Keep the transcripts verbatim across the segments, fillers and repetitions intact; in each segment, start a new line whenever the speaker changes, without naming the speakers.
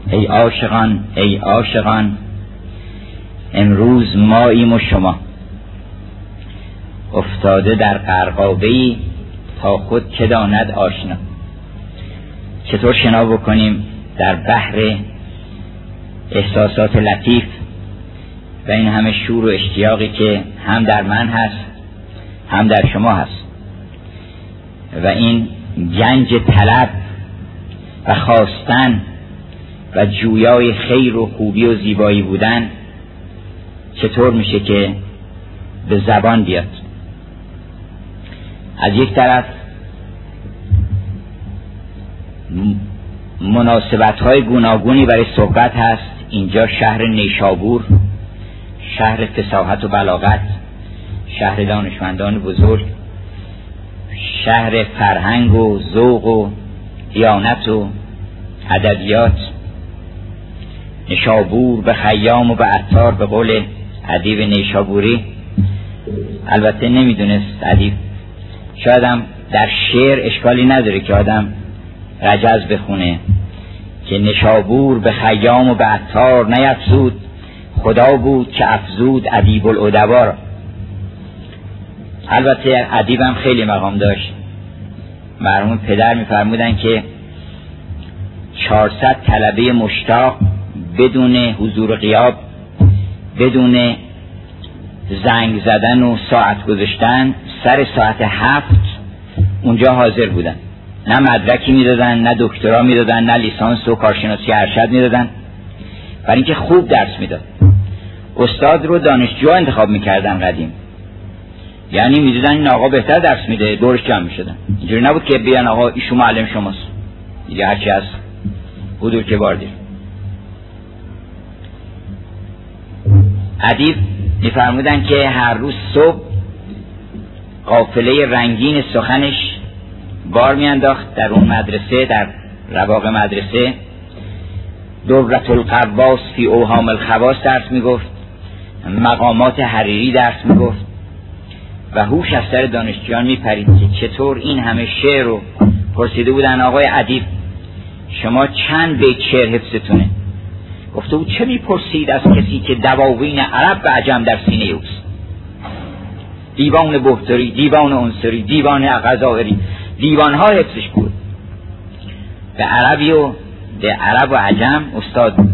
ای عاشقان ای عاشقان، امروز ماییم و شما افتاده در غرقابه‌ای تا خود که داند آشنا. چطور شنا بکنیم در بحر احساسات لطیف و این همه شور و اشتیاقی که هم در من هست هم در شما هست و این گنج طلب و خواستن و جویای خیر و خوبی و زیبایی بودن چطور میشه که به زبان بیاد؟ از یک طرف مناسبت‌های گوناگونی برای صحبت هست. اینجا شهر نیشابور، شهر فصاحت و بلاغت، شهر دانشمندان بزرگ، شهر فرهنگ و ذوق و دیانت و ادبیات. نیشابور به خیام و به عطار، به قول ادیب نیشابوری. البته نمیدونست ادیب، شاید هم در شعر اشکالی نداره که آدم رجز بخونه که نیشابور به خیام و به عطار نیفزود، خدا بود که افزود ادیب الادبا را. البته ادیبم خیلی مقام داشت. مرحوم پدر میفرمودن که چهارصد طلبه مشتاق بدون حضور غیاب، بدون زنگ زدن و ساعت گذاشتن، سر ساعت هفت اونجا حاضر بودن. نه مدرکی میدادن، نه دکترا میدادن، نه لیسانس و کارشناسی ارشد میدادن، برای اینکه خوب درس میداد. استاد رو دانشجو انتخاب میکردن قدیم، یعنی میدیدن این آقا بهتر درس میده، دورش جمع میشدن. اینجوری نبود که بیان آقا ایشون معلم شماست، دیگه هرچی از حضور که باردیم. ادیب میفرمودن که هر روز صبح قافله رنگین سخنش بار میانداخت در اون مدرسه، در رواق مدرسه. دورة القواس فی اوهام الخواص درس میگفت، مقامات حریری درس میگفت و هوش از سر دانشجویان میپرید که چطور این همه شعر رو پرسیده بودن آقای ادیب شما چند بیت شعر حفظتونه؟ گفته بود چه میپرسید از کسی که دواوین عرب و عجم در سینه اوست؟ دیوان بحتری، دیوان انصری، دیوان غزائری، دیوانها حفظش بود. به عربی و به عرب و عجم استاد بود.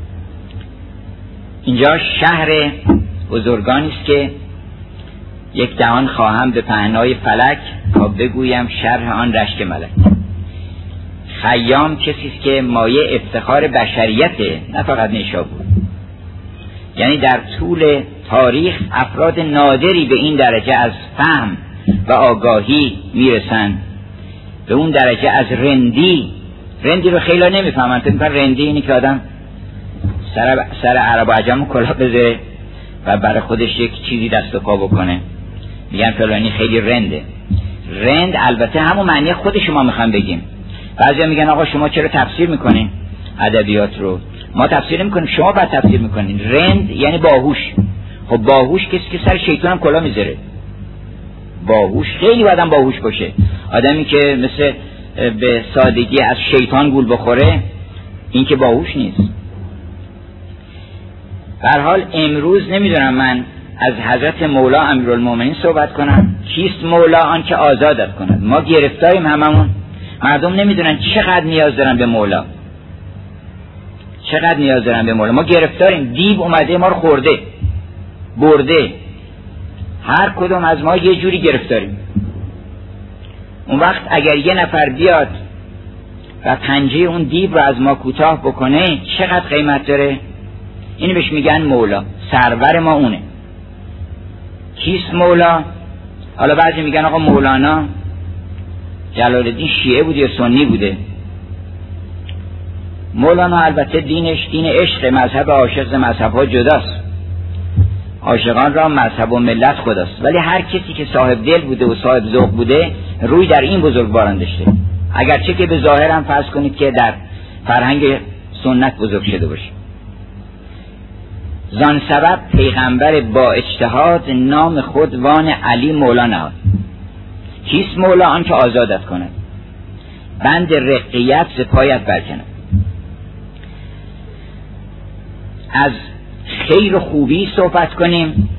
اینجا شهر بزرگانی است که یک دهان خواهم به پهنای فلک تا بگویم شرح آن رشک ملک. خیام کسی است که مایه افتخار بشریته، نه فقط نیشابور. یعنی در طول تاریخ افراد نادری به این درجه از فهم و آگاهی میرسن، به اون درجه از رندی. رندی رو خیلی نمیفهمن، فکر میکنن رندی اینی که آدم سر, سر عرب و عجم کلاه بذاره و برای خودش یک چیزی دست و پا بکنه، میگن فلانی خیلی رنده. رند البته همون معنی خود شما میخوام بگیم. بعضیا میگن آقا شما چرا تفسیر میکنین ادبیات رو؟ ما تفسیر نمیکنیم، شما بعد تفسیر میکنین. رند یعنی باهوش. خب باهوش کسی که سر شیطان هم کلاه میذاره. باهوش خیلی آدم باهوش باشه. آدمی که مثل به سادگی از شیطان گول بخوره، این که باهوش نیست. به هر حال امروز نمیدونم من از حضرت مولا امیرالمومنین صحبت کنم. کیست مولا؟ آن که آزادت کند. ما گرفتاریم هممون. مردم نمیدونن چقدر نیاز دارن به مولا، چقدر نیاز دارن به مولا. ما گرفتاریم. دیو اومده ما رو خورده برده. هر کدوم از ما یه جوری گرفتاریم. اون وقت اگر یه نفر بیاد و پنجه اون دیو رو از ما کوتاه بکنه چقدر قیمت داره؟ اینو بهش میگن مولا. سرور ما اونه. کیست مولا؟ حالا بعضی میگن آقا مولانا جلال الدین شیعه بوده یا سنی بوده. مولانا البته دینش دین عشق، مذهب عاشق مذهب ها جداست. عاشقان را مذهب و ملت خداست. ولی هر کسی که صاحب دل بوده و صاحب ذوق بوده روی در این بزرگواران داشته، اگرچه که به ظاهر هم فرض کنید که در فرهنگ سنت بزرگ شده باشه. زان سبب پیغمبر با اجتهاد نام خود وان علی مولا نهاد. کیست مولا؟ آن که آزادت کند، بند رقیت ز پایت برکند. از خیر و خوبی صحبت کنیم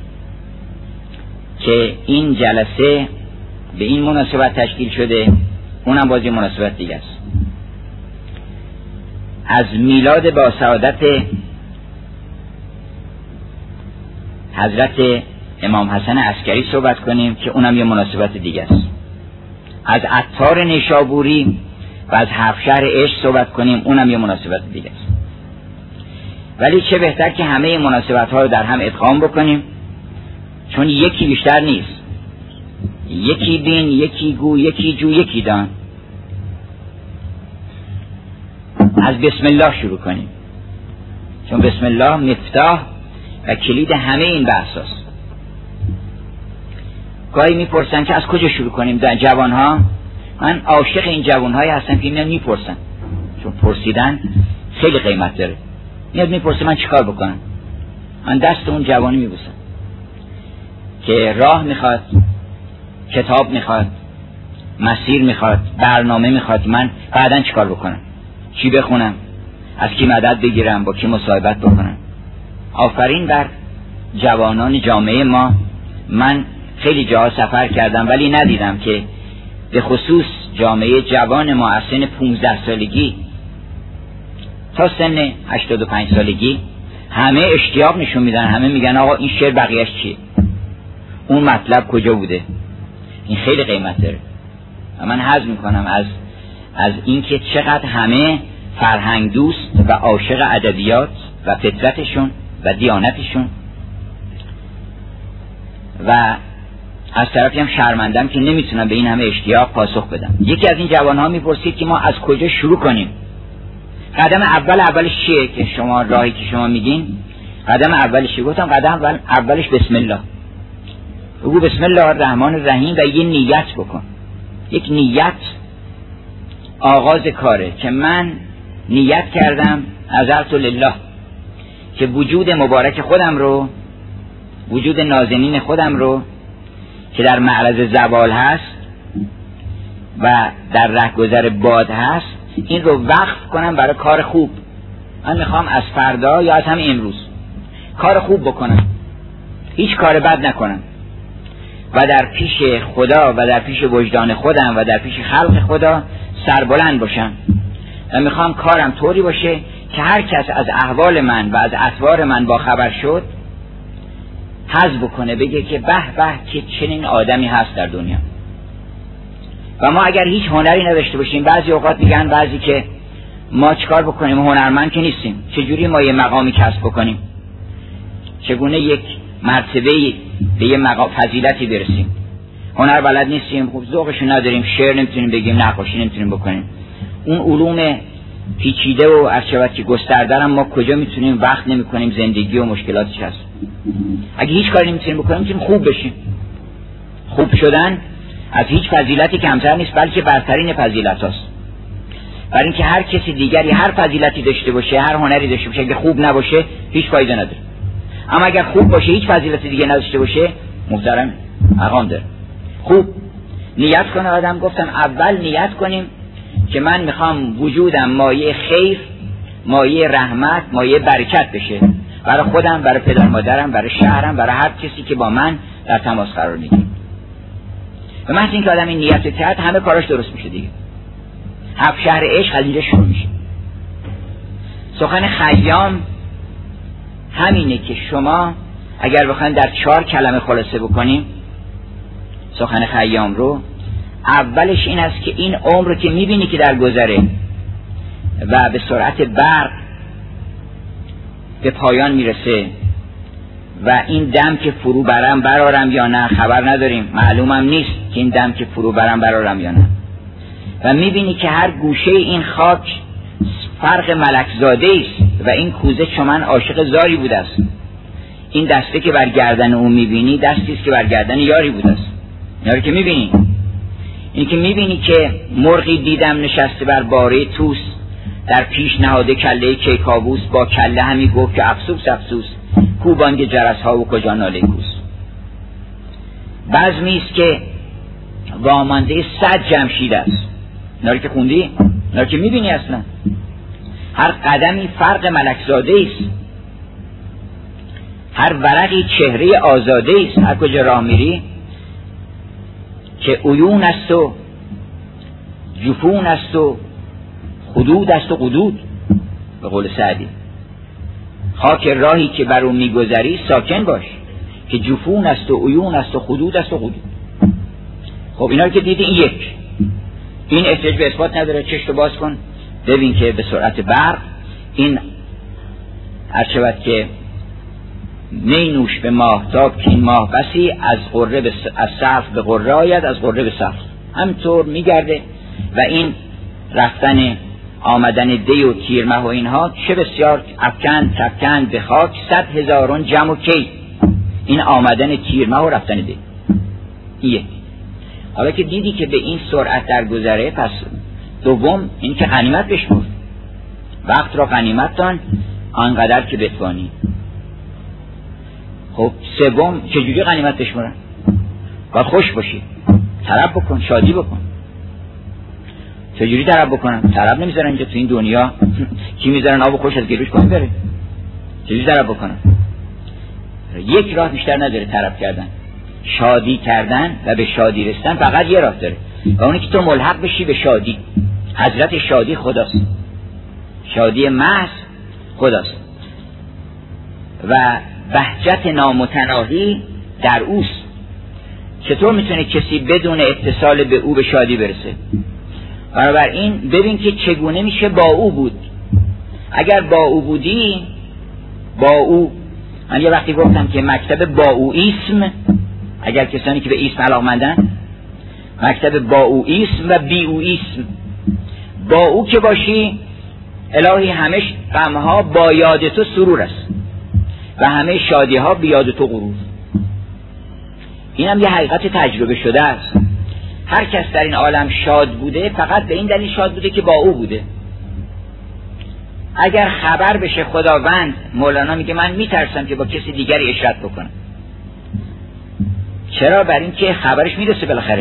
که این جلسه به این مناسبت تشکیل شده، اونم باز یه مناسبت دیگه است. از میلاد با سعادت حضرت امام حسن عسکری صحبت کنیم که اونم یه مناسبت دیگه است. از عطار نیشابوری و از هفشهر عشق صحبت کنیم، اونم یه مناسبت دیگه است. ولی چه بهتر که همه مناسبت ها رو در هم ادغام بکنیم، چون یکی بیشتر نیست. یکی بین، یکی گو، یکی جو، یکی دان. از بسم الله شروع کنیم، چون بسم الله مفتاح و کلید همه این بحث است. گاهی میپرسن که از کجا شروع کنیم در جوان ها. من عاشق این جوان هایی هستم که میان میپرسن، چون پرسیدن خیلی قیمت داره. میاد میپرسه من چیکار بکنم، من دست اون جوانی میبوسم که راه میخواد، کتاب میخواد، مسیر میخواد، برنامه میخواد، من بعداً چیکار بکنم، چی بخونم، از کی مدد بگیرم، با کی مصاحبت بکنم. آفرین بر جوانان جامعه ما. من خیلی جاها سفر کردم ولی ندیدم که به خصوص جامعه جوان ما از سن پونزده سالگی تا سن هشتاد و پنج سالگی همه اشتیاق نشون میدن، همه میگن آقا این شعر بقیهش چیه، اون مطلب کجا بوده. این خیلی قیمت داره و من حظ میکنم از از اینکه چقدر همه فرهنگ دوست و عاشق ادبیات و فطرتشون و دیانتشون، و از طرفی هم شرمندم که نمیتونم به این همه اشتیاق پاسخ بدم. یکی از این جوانها میپرسید که ما از کجا شروع کنیم، قدم اول اولش چیه که شما راهی که شما میگین قدم اولش چیه؟ گفتم قدم اول اولش بسم الله. بگو بسم الله الرحمن الرحیم و یه نیت بکن. یک نیت آغاز کاره که من نیت کردم نذرت لله که وجود مبارک خودم رو، وجود نازنین خودم رو که در معرض زوال هست و در رهگذر باد هست، این رو وقف کنم برای کار خوب. من میخوام از فردا یا از همین امروز کار خوب بکنم، هیچ کار بد نکنم و در پیش خدا و در پیش وجدان خودم و در پیش خلق خدا سربلند باشم. و میخوام کارم طوری باشه که هر کس از احوال من و از اطوار من با خبر شد حظ بکنه، بگه که به به که چنین آدمی هست در دنیا. و ما اگر هیچ هنری نداشته باشیم، بعضی اوقات میگن بعضی که ما چیکار بکنیم، هنرمند که نیستیم، چجوری ما یه مقامی کسب بکنیم، چگونه یک مرتبه به یه مقام فضیلتی برسیم. هنر بلد نیستیم، خب ذوقشو نداریم، شعر نمیتونیم بگیم، نقاشی نمیتونیم بکنیم. اون علوم پیچیده و ارشبت که گسترده ما کجا میتونیم وقت نمیکنیم، زندگی و مشکلاتش هست. اگه هیچ کاری نمیتونیم بکنیم میتونیم خوب بشیم. خوب شدن از هیچ فضیلتی کمتر نیست، بلکه برترین فضیلت هاست. برای اینکه هر کسی دیگری هر فضیلتی داشته باشه، هر هنری داشته باشه، اگه خوب نباشه هیچ فایده نداره. اما اگر خوب باشه، هیچ فضیلت دیگه نداشته باشه، محترم مقام داره. خوب نیت کنه آدم. گفتم اول نیت کنیم که من میخوام وجودم مایه خیر، مایه رحمت، مایه برکت بشه برای خودم، برای پدر مادرم، برای شهرم، برای هر کسی که با من در تماس قرار میگیره. و محض اینکه آدم این نیت کرد، همه کاراش درست میشه دیگه. هفشهر عشق از اینجا شروع میشه. سخن خیام همینه که شما اگر بخواید در چهار کلمه خلاصه بکنیم سخن خیام رو، اولش این است که این عمر رو که میبینی که در گذره و به سرعت برق به پایان میرسه و این دم که فرو برم برارم یا نه خبر نداریم، معلومم نیست که این دم که فرو برم برارم یا نه، و میبینی که هر گوشه این خاک فرق ملکزاده است و این کوزه چمن عاشق زاری بوده است. این دسته که بر گردن او میبینی دستی است که بر گردن یاری بوده است. یاری که میبینی، این که میبینی که مرغی دیدم نشسته بر باره توس، در پیش نهاده کله کیکاووس، با کله همی گفت که افسوس افسوس، کو بانگ جرس ها و کجا ناله کوس. بزمی است که وامانده صد جمشید است. ناری که خوندی، ناری که میبینی اصلا هر قدمی فرق ملکزاده است هر ورقی چهره آزاده است، هر کجا راه میری که عیون است و جفون است و حدود است و قدود، به قول سعدی. خاک راهی که بر اون میگذری ساکن باش که جفون است و عیون است و حدود است و قدود. خب اینا رو که دیدی، این یک این احتیاج به اثبات نداره. چشتو باز کن ببین که به سرعت برق این هرچود که می نوش به ماهتاب که این ماه بسی از قره به س... از سقف به قره آید، از قره به سقف همطور میگرده. و این رفتن آمدن دی و تیرمه و اینها چه بسیار افکند تفکند به خاک صد هزاران جمع و کی. این آمدن تیرمه و رفتن دی ایه. حالا که دیدی که به این سرعت در گذره، پس دوم این که غنیمت بشمر، وقت را غنیمت دان آنقدر که بتوانی. خب سوم چجوری غنیمت بشمرن؟ باید خوش باشی، طرب بکن، شادی بکن. چجوری طرب بکنن؟ طرب نمیذارن اینجا تو این دنیا. کی میذارن آب خوش از گلوش کنی بره؟ چجوری طرب بکنن؟ یک راه بیشتر نداره طرب کردن. شادی کردن و به شادی رسیدن فقط یه راه داره، و اونی که تو ملحق بشی به شادی. حضرت شادی خداست، شادی محض خداست و بهجت نامتناهی در اوست. چطور میتونه کسی بدون اتصال به او به شادی برسه؟ بنابراین ببین که چگونه میشه با او بود. اگر با او بودی، با او، من یه وقتی گفتم که مکتب با او اسم، اگر کسانی که به اسم علاقمندن، مکتب با او اسم و بی او اسم. با او که باشی الهی همه غمها با یاد تو سرور است و همه شادی ها بی یاد تو غرور. این هم یه حقیقت تجربه شده است. هر کس در این عالم شاد بوده فقط به این دلیل شاد بوده که با او بوده. اگر خبر بشه خداوند، مولانا میگه من میترسم که با کسی دیگری اشرت بکنم. چرا؟ بر این که خبرش میرسه بالاخره.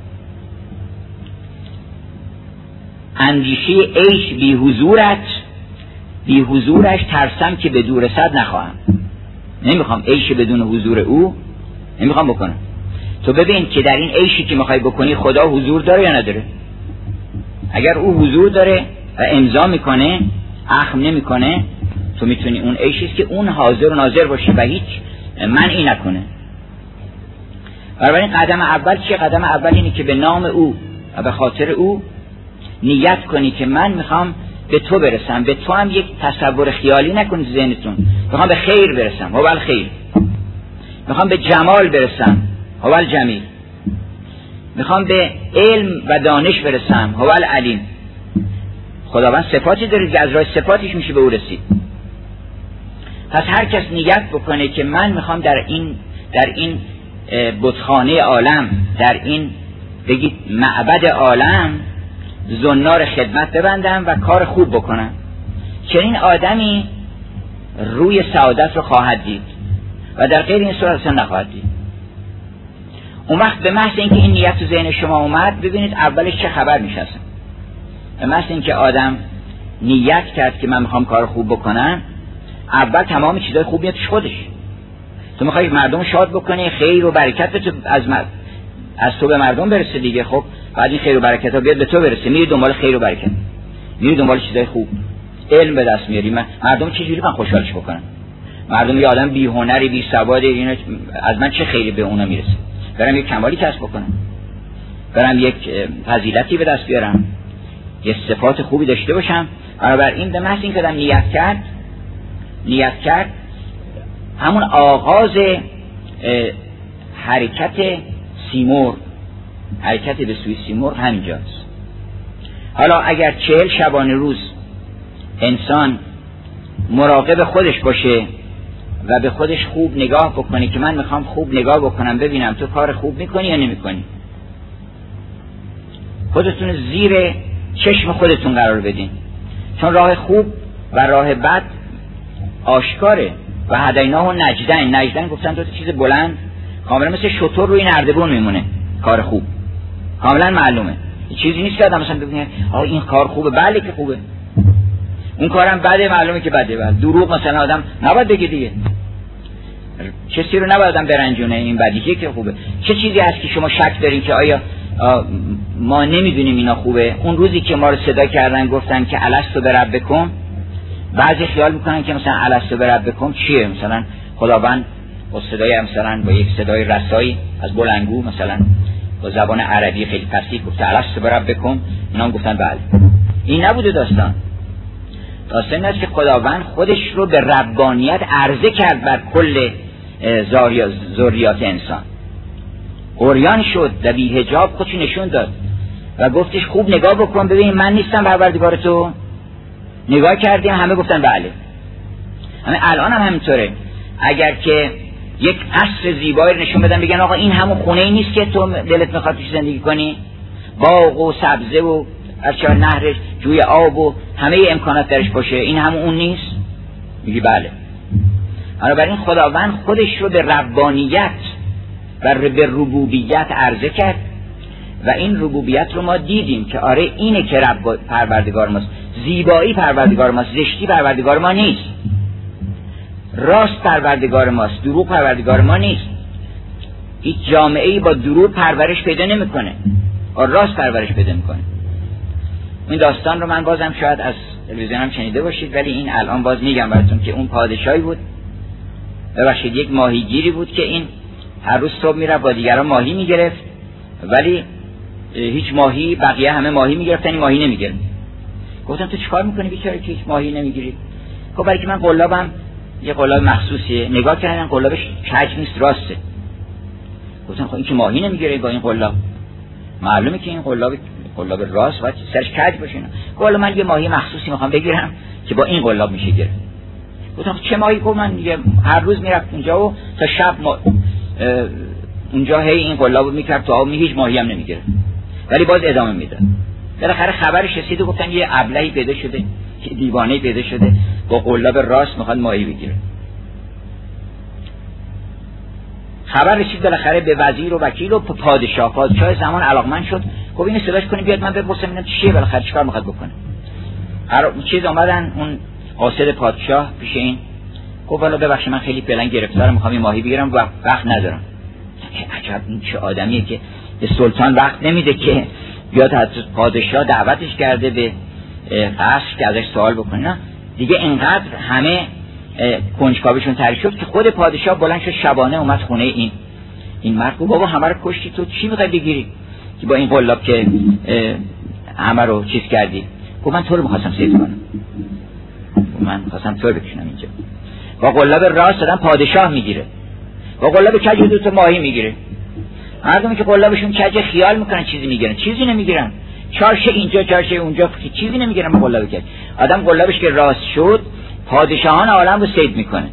اندیشه عیش بی حضورت، بی حضورش ترسم که به دور رسد نخواهم. نمیخوام عیش بدون حضور او نمیخوام بکنم. تو ببین که در این عیشی که میخوای بکنی خدا حضور داره یا نداره. اگر او حضور داره و امضا میکنه، اخم نمیکنه، تو میتونی اون عیشی که اون حاضر و ناظر باشه و هیچ منعی نکنه. بنابراین قدم اول چیه؟ قدم اول اینه که به نام او و به خاطر او نیت کنی که من میخوام به تو برسم. به تو هم یک تصور خیالی نکنی ذهنتون، میخوام به خیر برسم، هو الخیر. میخوام به جمال برسم، هو الجمیل. میخوام به علم و دانش برسم، هو العلیم. خداوند صفاتی داره که از راه صفاتش میشه به او رسید. پس هر کس نیت بکنه که من میخوام در این در این بتخانه عالم، در این بگید معبد عالم زنار خدمت ببندم و کار خوب بکنم. چنین آدمی روی سعادت رو خواهد دید و در غیر این صورت اصلا نخواهد دید. اون وقت به محض اینکه این نیت تو ذهن شما اومد، ببینید اولش چه خبر میشه اصلا. به محض اینکه آدم نیت کرد که من میخوام کار خوب بکنم، اول تمام چیزای خوب میاد توش خودش. تو میخوای مردم شاد بکنی، خیر و برکت به تو از مر... از تو به مردم برسه دیگه. خب بعد این خیر و برکت ها بیاد به تو برسه، میری دنبال خیر و برکت، میری دنبال چیزای خوب، علم به دست میاری. من مردم چه جوری من خوشحالش بکنم؟ مردم یه آدم بی هنری بی سواد، اینا از من چه خیری به اونا میرسه؟ برم یک کمالی کسب بکنم، برم یک فضیلتی به دست بیارم، یه صفات خوبی داشته باشم. بنابراین به محض اینکه آدم نیت کرد نیت کرد همون آغاز حرکت سیمور، حرکت به سوی سیمور همینجاست. حالا اگر چهل شبانه روز انسان مراقب خودش باشه و به خودش خوب نگاه بکنه که من میخوام خوب نگاه بکنم ببینم تو کار خوب میکنی یا نمیکنی، خودتون زیر چشم خودتون قرار بدین، چون راه خوب و راه بد آشکاره. و هدیناه و نجدن، نجدن گفتن دو تا چیز بلند کاملا مثل شتر روی نردبون میمونه. کار خوب کاملا معلومه، چیزی نیست که آدم مثلا ببینه آه این کار خوبه، بله که خوبه، اون کارم بده، معلومه که بده. بله دروغ مثلا آدم نباید بگه دیگه. کسی رو نباید برنجونه، این بدیهیه که خوبه. چه چیزی هست که شما شک دارین که آیا ما نمیدونیم اینا خوبه؟ اون روزی که ما رو صدا کردن گفتن که الستو بربکم، بعضی خیال میکنن که مثلا الستو بربکم چیه؟ مثلا خداوند با صدای مثلا با یک صدای رسایی از بلندگو مثلا با زبان عربی خیلی فصیح گفته الستو بربکم، اینا هم گفتن بله. این نبوده داستان. داستان این است که خداوند خودش رو به ربانیت عرضه کرد بر کل ذریات انسان. عریان شد و بی حجاب خودش نشون داد و گفتش خوب نگاه بکن ببین من نیستم پروردگار تو. نگاه کردیم همه گفتن بله. همه الان هم همینطوره. اگر که یک قصر زیبایی نشون بدن بگن آقا این همون خونه ای نیست که تو دلت میخواد توش زندگی کنی، باغ و سبزه و اشجار نهر جوی آب و همه امکانات درش باشه، این همون اون نیست؟ میگی بله. بنابراین خداوند خودش رو به ربانیت و به ربوبیت عرضه کرد و این ربوبیت رو ما دیدیم که آره اینه که رب پروردگار ماست. زیبایی پروردگار ماست، زشتی پروردگار ما نیست. راست پروردگار ماست، دروغ پروردگار ما نیست. هیچ جامعه‌ای با دروغ پرورش پیدا نمی‌کنه، راست پرورش پیدا می‌کنه. این داستان رو من بازم شاید از تلویزیونم شنیده باشید ولی این الان باز میگم براتون که اون پادشاهی بود، ببخشید یک ماهیگیری بود که این هر روز صبح میره با دیگران ماهی میگرفت ولی هیچ ماهی، بقیه همه ماهی میگرفتن این ماهی نمیگرفت. گفتم تو چیکار میکنی بیچاره که هیچ ماهی نمیگیری؟ گفت برای که من قلابم یه قلاب مخصوصیه. نگاه کردن قلابش کج نیست، راسته. گفتم خب این که ماهی نمیگیره با این قلاب، معلومه که این قلاب قلاب راست باید سرش کج باشه. گفت من یه ماهی مخصوصی میخوام بگیرم که با این قلاب میشه گرفت. گفتم چه ماهی؟ گفت من دیگه هر روز میرفت اونجا و تا شب ما اونجا هی این قلابو میکرد تا هیچ ماهی هم نمیگیره ولی باز ادامه میداد. بالاخره خبرش رسید و گفتن یه ابلهی پیدا شده، یه دیوانه‌ای پیدا شده با قلاب راست میخواد ماهی بگیره. خبر رسید بالاخره به وزیر و وکیل و پادشاه. پادشاه زمان علاقمند شد، گفت اینو صداش کنید بیاد من بپرسم ببینم چیه، بالاخره چیکار میخواد بکنه. هر چیز اومدن اون قاصد پادشاه پیش این، گفت والا ببخشید من خیلی فعلا گرفتارم میخوام یه ماهی بگیرم و وقت ندارم. عجب این چه آدمیه که به سلطان وقت نمیده که بیاد از پادشاه دعوتش کرده به قصر که ازش سوال بکنه. نه دیگه اینقدر همه کنجکاویشون تعریف شد که خود پادشاه بلند شد شبانه اومد خونه این این مرد. گفت بابا همه رو کشتی، تو چی میخوای بگیری که با این قلاب که همه رو چیز کردی؟ گفت من تو رو میخواستم سید کنم، من میخواستم تو رو بکشنم اینجا. با قلاب راست دادن پادشاه میگیره، با قلاب کج دو تا ماهی میگیره. مردمی که قلابشون کج خیال میکنن چیزی میگیرن، چیزی نمیگیرن. چارشه اینجا چارشه اونجا، چیزی نمیگیرن با قلاب کج. آدم قلابش که راست شد پادشاهان عالم رو صید میکنه.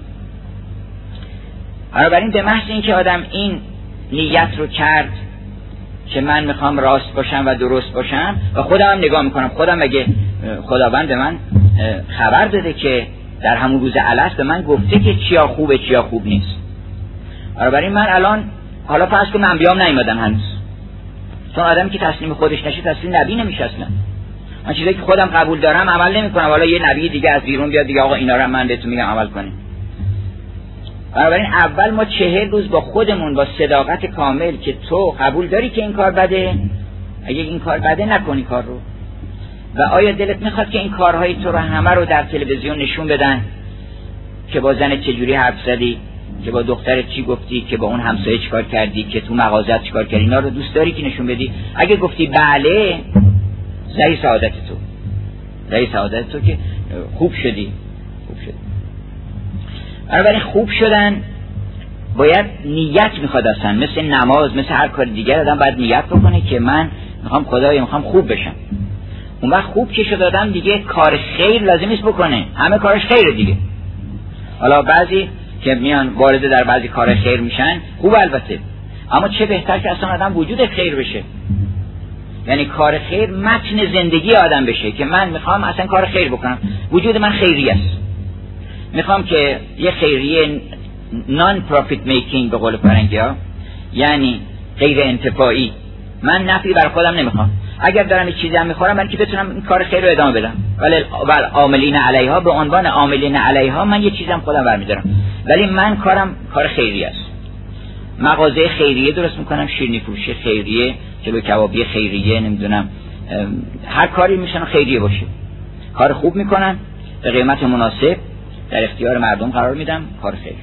بنابراین به محض اینکه آدم این نیت رو کرد که من میخوام راست باشم و درست باشم و خودم هم نگاه میکنم، خودم اگه خداوند به من خبر داده که در همون روز الست به من گفته که چیا خوبه چیا خوب نیست. بنابراین من الان حالا فرض کنم انبیام نیومدن هنوز، چون آدمی که تسلیم خودش نشه تسلیم نبی نمیشه اصلا. من چیزایی که خودم قبول دارم عمل نمیکنم، حالا یه نبی دیگه از بیرون بیاد دیگه آقا اینا رو من بهتون میگم عمل کنید. بنابراین اول ما چهل روز با خودمون با صداقت کامل که تو قبول داری که این کار بده، اگه این کار بده نکنی کار رو، و آیا دلت میخواد که این کارهای تو رو همه رو در تلویزیون نشون بدن که با زن چجوری حرف زدی، که با دخترت چی گفتی، که با اون همسایه چیکار کردی، که تو مغازت چیکار کردی، اینا رو دوست داری که نشون بدی؟ اگه گفتی بله، زهی سعادت تو، زهی سعادت تو که خوب شدی، خوب شدی. بنابراین خوب شدن باید نیت میخواد اصلا، مثل نماز، مثل هر کار دیگر آدم باید نیت بکنه که من میخوام خدایا میخوام خوب بشم. اون وقت خوب که شد آدم دیگه کار خیر لازم نیست بکنه، همه کارش خیره دیگه. حالا بعضی که میان وارد در بعضی کار خیر میشن خوب البته، اما چه بهتر که اصلا آدم وجود خیر بشه، یعنی کار خیر متن زندگی آدم بشه که من میخوام اصلا کار خیر بکنم، وجود من خیری است، میخوام که یه خیریه نان پروفیت میکینگ به قول فرنگی ها، یعنی غیر انتفاعی، من نفعی بر خودم نمیخوام. اگر دارم یه چیزی هم میخورم من که بتونم این کار خیر رو ادامه بدم. ولی بل عاملین علیها، به عنوان عاملین علیها من یه چیزم خودم برمیدارم، ولی من کارم کار خیریه است. مغازه خیریه درست میکنم، شیرینی فروشی خیریه، جلو کبابی خیریه، نمیدونم هر کاری میشن خیریه باشه. کار خوب میکنن، به قیمت مناسب در اختیار مردم قرار میدم، کار خیر.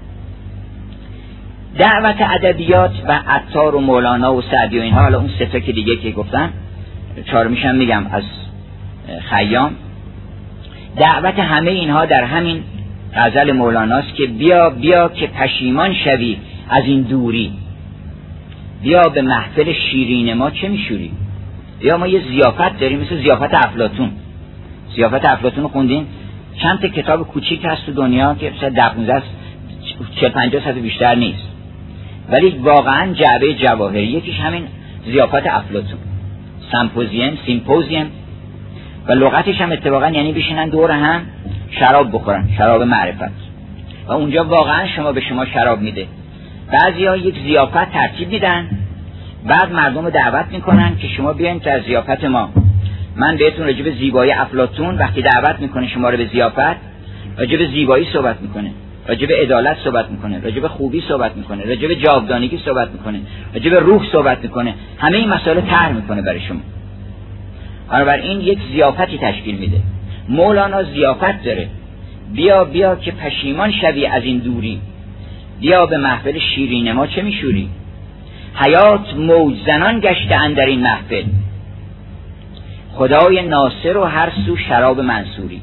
دعوت ادبیات و عطار و مولانا و سعدی و اینها، حالا اون سه تا که دیگه که گفتم، چهار میشم میگم از خیام. دعوت همه اینها در همین غزل مولاناست که بیا بیا که پشیمان شوی از این دوری، بیا به محفل شیرین ما چه میشوری. بیا ما یه ضیافت داریم مثل ضیافت افلاطون. ضیافت افلاطون رو خوندین؟ چند تا کتاب کوچیک هست تو دنیا که مثلا ده پانزده چهل پنجاه صفحه بیشتر نیست، ولی واقعا جعبه جواهری. یکیش همین ضیافت افلاطون، سمپوزیم، سیمپوزیم، و لغتش هم اتفاقا یعنی بشینن دور هم شراب بخورن، شراب معرفت. و اونجا واقعا شما به شما شراب میده. بعضیا یک ضیافت ترتیب میدن، بعد مردم رو دعوت میکنن که شما بیاین تا از ضیافت ما، من بهتون راجع به زیبایی افلاطون وقتی دعوت میکنه شما رو به ضیافت، راجع به زیبایی صحبت میکنه، راجع به عدالت صحبت میکنه، راجع به خوبی صحبت میکنه، راجع به جاودانگی صحبت میکنه، راجع به روح صحبت میکنه، همه این مسائل طرح میکنه برای شما. بنابراین یک ضیافتی تشکیل میده. مولانا ضیافت داره، بیا بیا که پشیمان شوی از این دوری، بیا به محفل شیرین ما چه میشوری. حیات موج زنان گشته اندر این محفل، خدای ناصر و هر سو شراب منصوری.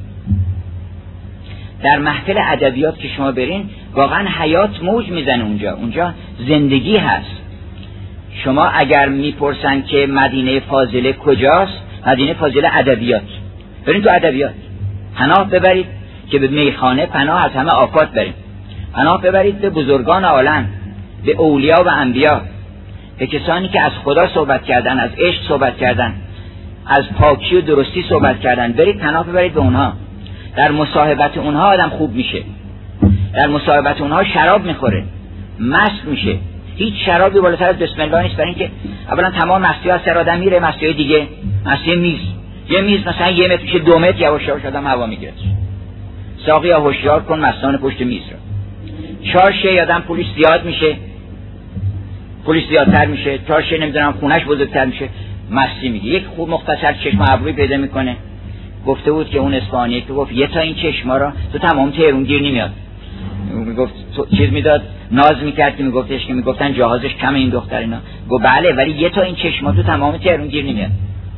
در محفل ادبیات که شما برین واقعا حیات موج میزنه، اونجا اونجا زندگی هست. شما اگر میپرسن که مدینه فاضله کجاست، مدینه فاضله ادبیات. برین تو ادبیات، پناه ببرید که به میخانه پناه از همه آفات بریم. پناه ببرید به بزرگان عالم، به اولیا و انبیا، به کسانی که از خدا صحبت کردن، از عشق صحبت کردن، از پاکی و درستی صحبت کردن. برید پناه ببرید به اونها. در مصاحبت اونها آدم خوب میشه، در مصاحبت اونها شراب میخوره، مست میشه. هیچ شرابی بالاتر از بسم الله نیست، برای اینکه اولا تمام مستی ها سر آدم میره. مستی دیگه، مستی میز، یه میز مثلا یه متر میشه، دو متر یواش یواش آدم هوا میگیره. ساقی ها هوشیار کن مستان پشت میز رو. چارشه آدم پولیس زیاد میشه، پولیس زیادتر میشه، چارشه نمیدونم خونش بزرگتر میشه، مستی میگه. یک خوب مختصر چشم ابروی پیدا میکنه. گفته بود که اون اسپانیایی که گفت یه تا این چشما را تو تمام تهران گیر نمیاد. میگفت چیز میداد، ناز میکرد که میگفتش که میگفتن جهازش کم این دختر اینا. گفت بله، ولی یه تا این چشما تو تمام تهران گیر نمیاد.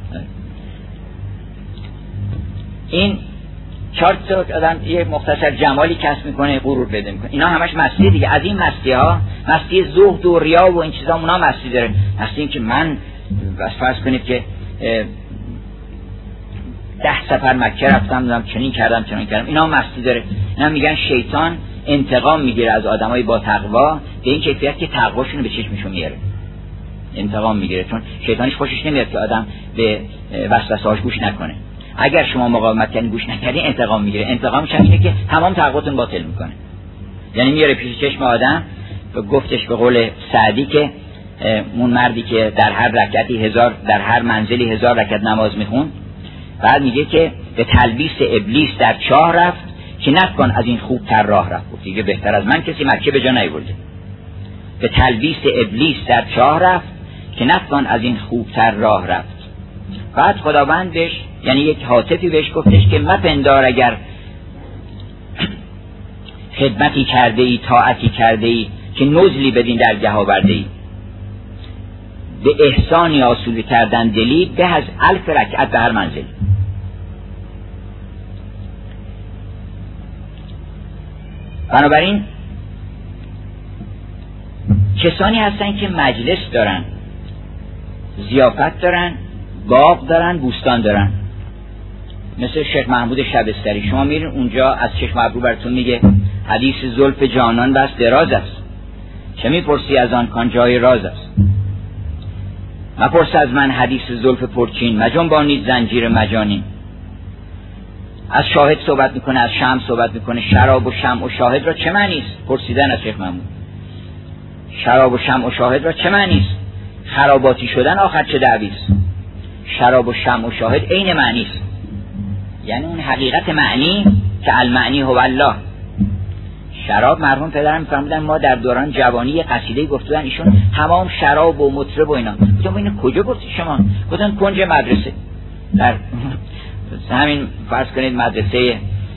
این چهار تا آدم یه مختصر جمالی کسب میکنه، غرور پیدا میکنه. اینا همش مستی دیگه. از این مستی ها، مستی زهد و ریا و این چیزا، اونا مستی داره. مستی این که من بس فرض کنید که ده سفر مکه رفتم، دادم چنین کردم چنین کردم، اینا مستی داره. اینا میگن شیطان انتقام میگیره از آدمای با تقوا، به این کیفیت که تقواشون به چشمشون میاره. انتقام میگیره، چون شیطانش خوشش نمیاد که آدم به وسوسه‌هاش گوش نکنه. اگر شما مقاومت کردین گوش نکردین انتقام میگیره. انتقامش اینه که تمام تقواتون باطل میکنه. یعنی میاره پیش چشم آدم و گفتش به قول سعدی که اون مردی که در هر رکعتی هزار، در هر منزلی هزار رکعت نماز میخون، بعد میگه که به تلبیس ابلیس در چاه رفت که نکن از این خوب تر راه رفت. گفت دیگه بهتر از من کسی مکه به جا نیورده. به تلبیس ابلیس در چاه رفت که نکن از این خوب تر راه رفت. بعد خداوند بهش، یعنی یک هاتفی بهش گفتش که مپندار اگر خدمتی کرده ای، طاعتی کرده ای، که نزلی بدین درگاه آورده ای. به احسانی آسوده کردن دلی به از الف رکعت به هر منزل. بنابراین کسانی هستن که مجلس دارن، ضیافت دارن، باغ دارن، بوستان دارن، مثل شیخ محمود شبستری. شما میرین اونجا، از چشم ابرو براتون میگه حدیث زلف جانان بس دراز است، چه میپرسی از آن کان جای راز است. مپرس از من حدیث زلف پرچین، مجنبانید زنجیر مجانین. از شاهد صحبت میکنه، از شمع صحبت میکنه. شراب و شمع و شاهد را چه معنی است؟ پرسیدن از شیخ محمود. شراب و شمع و شاهد را چه معنی است؟ خراباتی شدن آخر چه دعوی است؟ شراب و شمع و شاهد عین معنی است، یعنی اون حقیقت معنی که المعنی هو الله. شراب، مرحوم پدرم می‌فرمودن ما در دوران جوانی یه قصیده گفتن ایشون تمام شراب و مطرب و اینا. گفتم اینو کجا گفتی شما؟ گفتن کنج مدرسه، در همین فرض کنید مدرسه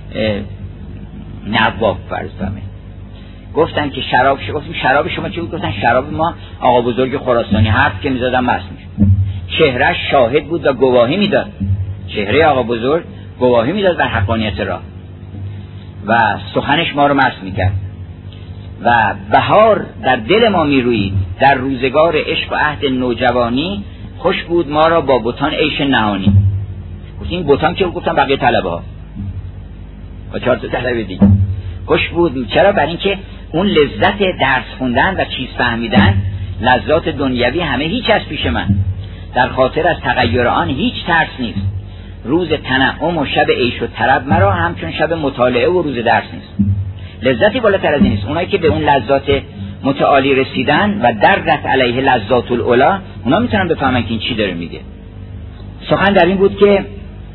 نواب فرض کنید. گفتن که شراب شما، گفتیم شراب شما چی بود؟ گفتن شراب ما آقا بزرگ خراسانی حرف که می‌زدن مست می‌شد. چهرهش شاهد بود و گواهی میداد، چهره آقا بزرگ گواهی میداد بر حقانیت راه و سخنش ما رو مست میکرد و بهار در دل ما میروید. در روزگار عشق و عهد نوجوانی خوش بود ما را با بتان عیش نهانی. گفتیم این بتان که گفتم بقیه طلبه ها و چهار تا طلبه دیگه. خوش بود چرا؟ برای اینکه اون لذت درس خوندن و چیز فهمیدن، لذات دنیوی همه هیچ از پیش من، در خاطر از تغییر آن هیچ ترس نیست. روز تنعم و شب عیش و طرب مرا همچون شب مطالعه و روز درس نیست. لذتی بالاتر از این نیست. اونایی که به اون لذات متعالی رسیدن و درت علیه لذات العلا، اونا میتونن بفهمن که این چی داره میگه. سخن در این بود که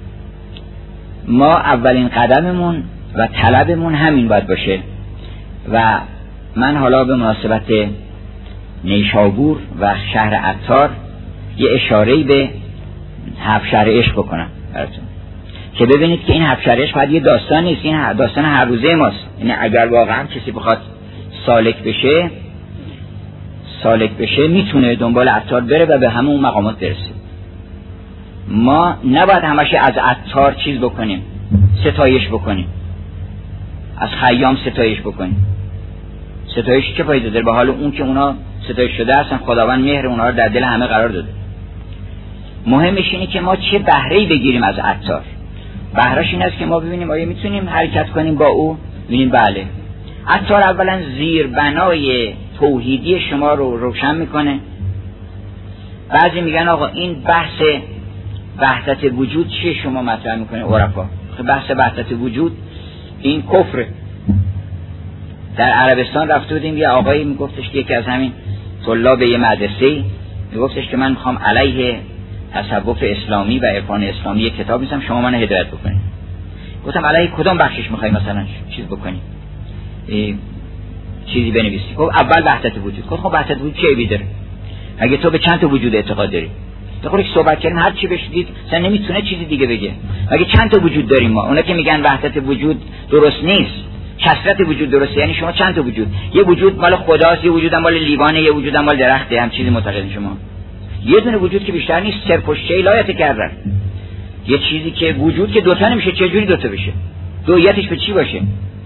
ما اولین قدممون و طلبمون همین باید باشه و من حالا به مناسبت نیشابور و شهر عطار یه اشاره‌ای به هفت شهر عشق بکنم براتون که ببینید که این هفت شهر عشق باید یه داستان نیست، این داستان هر روزه ماست. یعنی اگر واقعا کسی بخواد سالک بشه سالک بشه میتونه دنبال عطار بره و به همون مقامات برسه. ما نباید همش از عطار چیز بکنیم، ستایش بکنیم، از خیام ستایش بکنیم. ستایش چه فایده داره؟ به حال اون که اونا ستایش شده هستن، خداوند مهر اونها رو در دل همه قرار داده. مهمش اینه که ما چه بهره‌ای بگیریم از عطار. بهره‌اش این است که ما ببینیم آیا میتونیم حرکت کنیم با او. ببینیم بله، عطار اولا زیر بنای توحیدی شما رو روشن میکنه. بعضی میگن آقا این بحث وحدت وجود چیه شما مطرح میکنه عرفا؟ بحث وحدت وجود این کفره. در عربستان رفته بودیم، یه آقایی میگفتش که یکی از همین طلاب یه مدرسه‌ای میگفتش که من میخوام علیه تصوف اسلامی و عرفان اسلامی یک کتاب می‌نویسم، شما منو هدایت بکنید. گفتم علیه کدام بخشش می‌خوای مثلا چیز بکنی؟ چیزی بنویسی. گفت اول وحدت وجود. گفت خب وحدت وجود چه عیبی داره؟ اگه تو به چند تا وجود اعتقاد داری؟ تو خودت صحبت کردن هر چی بشید مثلا نمیتونه چیزی دیگه بگه. اگه چند تا وجود داریم ما، اونا که میگن وحدت وجود درست نیست، کثرت وجود درسته، یعنی شما چند تا وجود؟ یه وجود مال خداست، یه وجود مال لیوانه، یه وجود مال درخته، هم چیزی معتقدین شما؟ یه دونه وجود که بیشتر نیست، صرف و شی لایت کردن. یه چیزی که وجود که دوتا نمیشه، چه جوری دوتا بشه؟ دویتش به چی باشه؟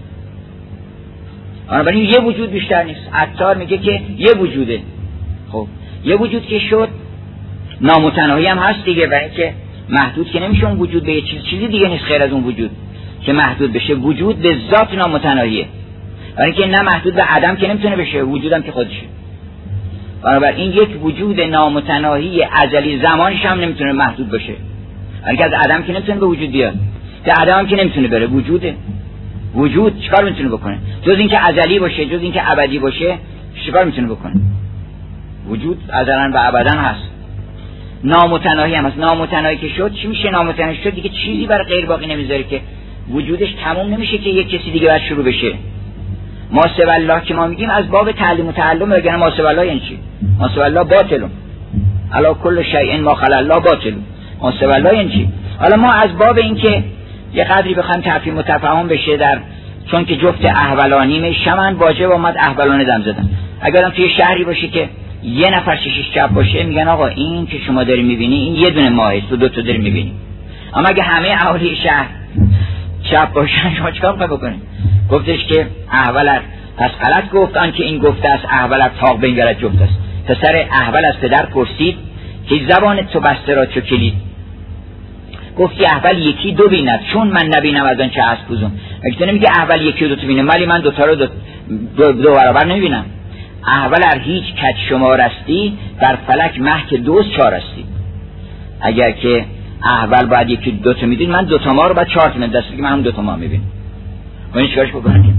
بنابراین یه وجود بیشتر نیست. عطار میگه که یه وجوده. خب یه وجود که شد نامتناهی هم هست دیگه، برای اینکه محدود که نمیشه اون وجود به یه چیز چیزی دیگه نیست غیر از اون وجود که محدود بشه. وجود به ذات نامتناهیه، برای اینکه نه محدود به عدم که نمیتونه بشه، وجودم که خودشه. بنابراین یک وجود نامتناهی ازلی، زمانش هم نمیتونه محدود باشه، برای اینکه از عدم که نمیتونه به وجود بیاد، به عدم هم که نمیتونه بره. وجوده. وجود چیکار میتونه بکنه جز اینکه ازلی باشه، جز اینکه ابدی باشه؟ چیکار میتونه بکنه؟ وجود ازلا و ابدا هست. نامتناهی هم هست. نامتناهی که شد چی میشه؟ نامتناهی شد دیگه چیزی برای غیر باقی نمیذاره، که وجودش تموم نمیشه که یک کسی دیگه بعد شروع بشه. ما سوى الله که ما میگیم از باب تعلیم و تعلم، وگرنه ما سوى الله یعنی چی؟ ما سوى الله باطل، الا کل شیء ما خلا الله باطل. ما سوى الله یعنی چی؟ حالا ما از باب اینکه یه قدری بخوایم تفهیم و تفاهم بشه، در چون که جفت احولانیم شمن واجب اومد احولانه دم زدن. اگرم توی شهری باشه که یه نفر شیشش چپ باشه، میگن آقا این که شما داری میبینی این یه دونه ماهه، تو دو تا داری میبینی. اما اگه همه اهالی شهر چپ باشن شما چیکار می‌خوای بکنید؟ گفتش که احول پس غلط گفت آن که این گفته است احول تاق بنگرد جفت است. پسر احول از پدر پرسید که زبان تو بسته را چو کلید. گفتی احول یکی دو بیند، چون من نبینم از آن چه هست کوزون. اگه تو نمیگه احول یکی و دو تا بینه، ولی من دوتا رو دو, دو, دو برابر نمیبینم. احول ار هیچ کج شما رستی، در فلک مه که دوست چار استی. اگر که احول باید یکی دو تا میدین، من دو تا ما رو بعد چهار تا میدم، دستی که من هم دو تا ما میبینم. و این چیکارش بکنیم؟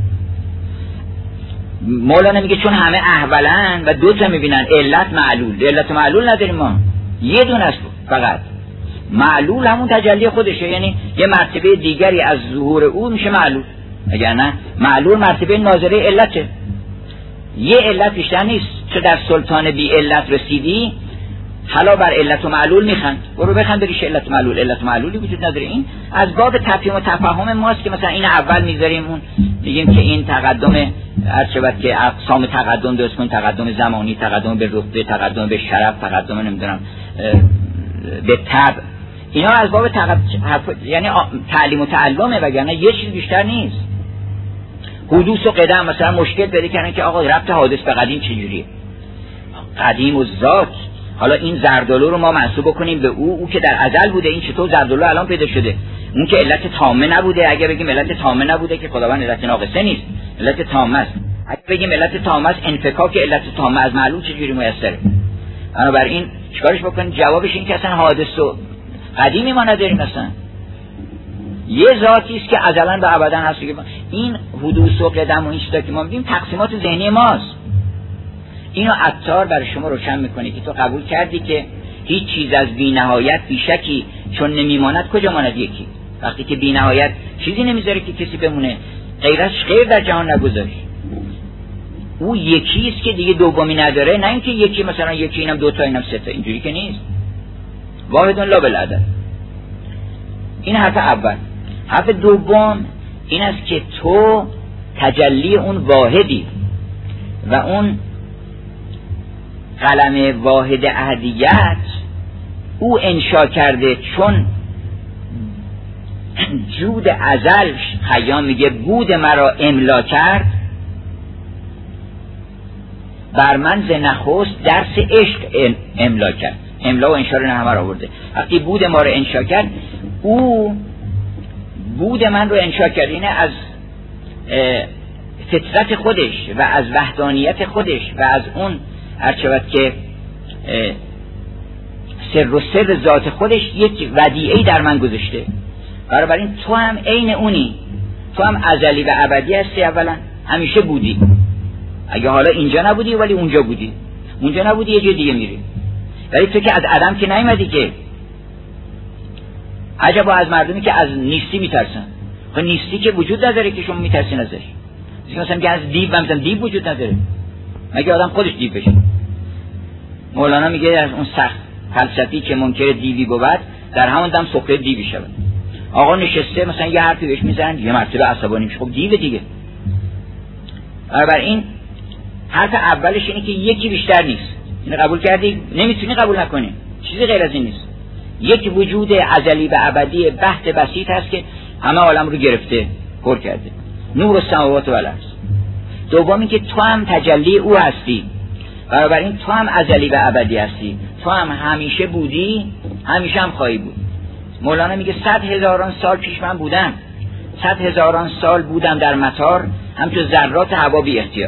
مولانا میگه چون همه احولن و دو تا میبینن، علت معلول. علت معلول نداریم ما، یه دونه است فقط. معلول همون تجلی خودشه، یعنی یه مرتبه دیگری از ظهور او میشه معلول. اگر نه معلول مرتبه ناظره علته، یه علت بیشتر نیست. چه در سلطان بی علت رسیدی حالا بر علت و معلول میخند، برو بخند بریش علت و معلول. علت و معلولی وجود نداره. این از باب تفهیم و تفاهم ماست که مثلا این اول میذاریم اون میگیم که این تقدم هر چقدر که اقسام تقدم درست کن، تقدم زمانی، تقدم به رتبه، تقدم به شرف، تقدم نمیدونم به طبع، اینا از باب تقدم یعنی تعلیم و تعلمه، وگرنه یه چیز بیشتر نیست. حدوث و قدم مثلا مشکل پیدا کردن که آقا ربط حادث به قدیم چجوریه؟ قدیم و ذات. حالا این زردالو رو ما منسوب بکنیم به او، او که در ازل بوده، این چطور زردالو الان پیدا شده؟ اون که علت تامه نبوده، اگه بگیم علت تامه نبوده که خداوند علت ناقصه نیست، علت تامه است. اگه بگیم علت تامه است، انفکاک علت تامه از معلول چجوری میسره؟ بنابراین چیکارش بکنیم؟ جوابش این که اصلا حادث و قدیمی ما نداریم. اصلا یه ذاتی است که ازلا و ابدا هست. این حدوث و قدم و این چیزا که ما میگیم تقسیمات ذهنی ماست. اینو عطار برای شما روشن میکنه که تو قبول کردی که هیچ چیز از بی‌نهایت بیشکی چون نمیماند کجا ماند یکی. وقتی که بی‌نهایت چیزی نمیذاره که کسی بمونه، غیر از غیر در جهان نگذاشت. او یکی است که دیگه دومی نداره، نه اینکه یکی مثلا یکی اینم دو تا اینم سه تا، اینجوری که نیست. واحد لا بالعدد. این حرف اول. حرف دوم این است که تو تجلی اون واحدی و اون قلم واحد احدیت او انشا کرده، چون جود ازل خیام میگه بود مرا املا کرد، بر من ز نخست درس عشق املا کرد. املا و انشا رو همه را آورده. وقتی بود ما رو انشا کرد، او بود من رو انشا کرد، اینه از فطرت خودش و از وحدانیت خودش و از اون هرچود که سر و سر ذات خودش یک ودیعه‌ای در من گذاشته. بنابراین تو هم عین اونی، تو هم ازلی و ابدی هستی. اولا همیشه بودی، اگه حالا اینجا نبودی ولی اونجا بودی، اونجا نبودی یه جای دیگه میری. ولی تو که از عدم که نیومدی که. عجبا از مردمی که از نیستی میترسن. خب نیستی که وجود نداره که شما میترسین ازش. مثلا که از دیو مثلا دیو وجود نداره، مگه آدم خودش دیو بشه؟ مولانا میگه از اون سخت فلسفی که منکر دیوی بود، در همون دم سخره دیوی شود. آقا نشسته مثلا یه حرفی بهش میزنن یه مرتبه عصبانی میشه، خب دیو دیگه. بنابراین حرف اولش اینه که یکی بیشتر نیست. اینو قبول کردی؟ نمیتونی قبول نکنی. چیزی غیر از این نیست. یک وجود ازلی و ابدی بحت بسیط هست که همه عالم رو گرفته پر کرده. نور السماوات و الارض. دومی که تو هم تجلی او هستی، بنابراین تو هم ازلی و ابدی هستی. تو هم همیشه بودی، همیشه هم خواهی بود. مولانا میگه صد هزاران سال پیش من بودم، صد هزاران سال بودم در مطار، همچون ذرات هوا بی اختیار.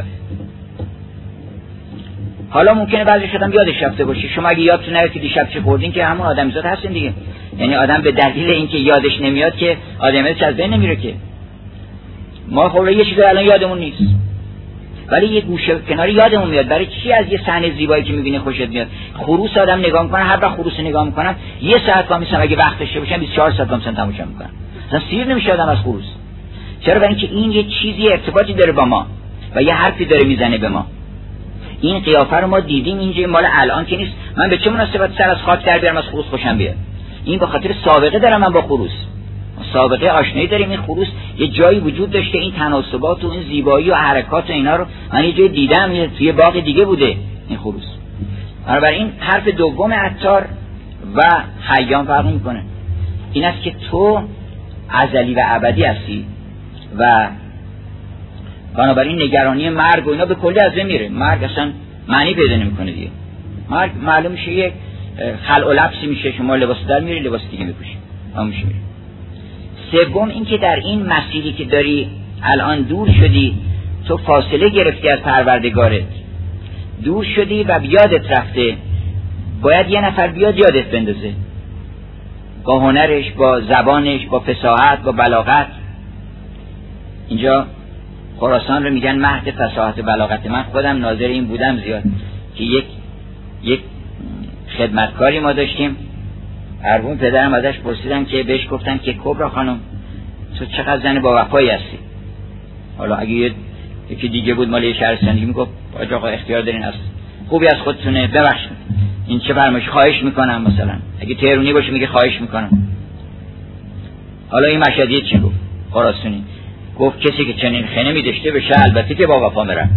حالا ممکنه بعضی شدم یادش رفته باشه. شما اگه یادتون نره که دیشب چه خوردین که همون آدمیزاد هستین دیگه. یعنی آدم به دلیل اینکه یادش نمیاد که آدمیزاد از بین نمیره که. ما خب یه چیزی الان یادمون نیست، ولی یه گوشه کناری یادمون میاد. برای چی از یه صحنه زیبایی که میبینی خوشت میاد؟ خروس آدم نگاه میکنه، هر وقت خروس نگاه میکنم یه ساعت کام میسم، اگه وقت داشته باشم بیست و چهار ساعت کام تماشا میکنم. اصلا سیر نمیشه آدم از خروس. چرا؟ برای اینکه این یه چیزی ارتباطی داره با ما و یه حرفی داره میزنه به ما. این قیافه رو ما دیدیم، اینجا مال الان که نیست. من به چه مناسبت سر از خاک در بیارم از خروس خوشم بیاد؟ این به خاطر سابقه دارم من با خروس، سابقه آشنایی داریم. این خروس یه جایی وجود داشته، این تناسبات و این زیبایی و حرکات و اینا رو من یه جای دیدم، توی باغ دیگه بوده این خروس. بنابراین حرف دوم عطار و خیام فرق میکنه. این است که تو ازلی و ابدی هستی و بنابراین نگرانی مرگ و اینا به کلی از بین میره. مرگ اصلا معنی پیدا نمیکنه دیگه. مرگ معلوم میشه یک خلع و لبسی میشه، شما لباس در میری لباس دیگه میپوشی، همون میشه. سوم این که در این مسیری که داری الان دور شدی، تو فاصله گرفتی از پروردگارت، دور شدی و بیادت رفته. باید یه نفر بیاد یادت بندازه، با هنرش، با زبانش، با فصاحت، با بلاغت. اینجا خراسان رو میگن مهد فصاحت و بلاغت. من خودم ناظر این بودم زیاد که یک یک خدمتکاری ما داشتیم مرحوم پدرم ازش پرسیدن که بهش گفتن که کبرا خانم تو چقدر زن با وفایی هستی. حالا اگه یکی دیگه بود مال شهرستانی میگفت آج آقا اختیار دارین، است خوبی از خودتونه، ببخشید این چه فرمایش، خواهش میکنم. مثلا اگه تهرونی باشه میگه خواهش میکنم. حالا این مشهدی چی گفت؟ خراسانی گفت کسی که چنین خنه میداشته بشه البته که با وفا میره.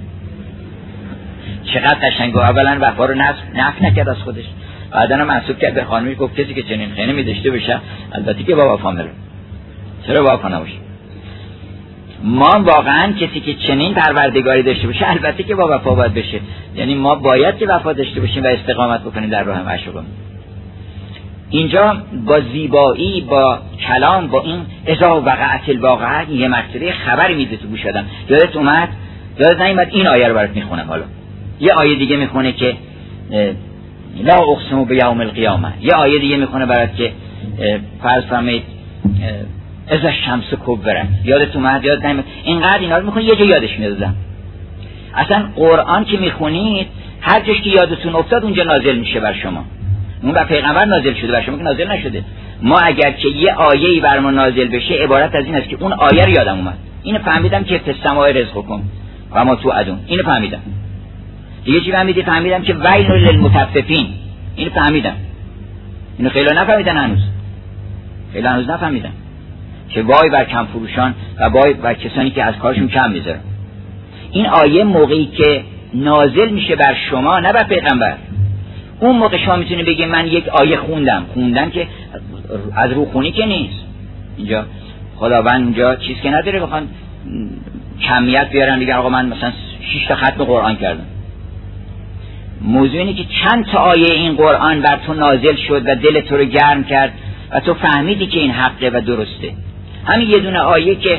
چقدر قشنگ. اولا وفا رو نفی نف نکرد از خودش، بعدا هم منسوب کرد به خانمی، گفت کسی که چنین خنه میداشته بشه البته که با وفا میره. چرا با وفا نباشه؟ ما واقعا کسی که چنین پروردگاری داشته باشه البته که با وفا باید بشه. یعنی ما باید که وفا داشته باشیم و استقامت بکنیم در راه معشوقمون. اینجا با زیبایی، با کلام، با این اذا وقعت الواقعه یه مرتبه خبری میده تو گوش آدم. یادت اومد؟ یادت نیومد؟ این آیه رو برات میخونم. حالا یه آیه دیگه میخونه که لا اقسم بیوم القیامه. یه آیه دیگه میخونه برات که فرض فرمایید اذا الشمس کبرت. یادت اومد؟ یادت نیومد؟ اینقدر اینا رو میخونه یه جا یادش میادم. اصلا قرآن که میخونید هر جاش که یادتون افتاد اونجا نازل میشه بر شما. اون بر پیغمبر نازل شده، بر شما که نازل نشده. ما اگر که یه آیه‌ای بر ما نازل بشه عبارت از این است که اون آیه رو یادم اومد. اینو فهمیدم که فسماء رزقکم و ما توعدون. اینو فهمیدم. دیگه چی فهمیدم؟ فهمیدم که ویل للمطففین. اینو فهمیدم. اینو خیلی نفهمیدن هنوز. خیلی هنوز نفهمیدن که وای بر کم فروشان و وای بر کسانی که از کارشون کم میذارن. این آیه موقعی که نازل میشه بر شما، نه بر پیغمبر، اون موقع شما میتونی بگی من یک آیه خوندم. خوندن که از روخونی که نیست. اینجا خداوند اونجا چیز که نداره بخوان کمیت بیارن دیگه آقا من مثلا شش تا ختم قرآن کردم. موضوع اینه که چند تا آیه این قرآن بر تو نازل شد و دل تو رو گرم کرد و تو فهمیدی که این حقه و درسته. همین یه دونه آیه که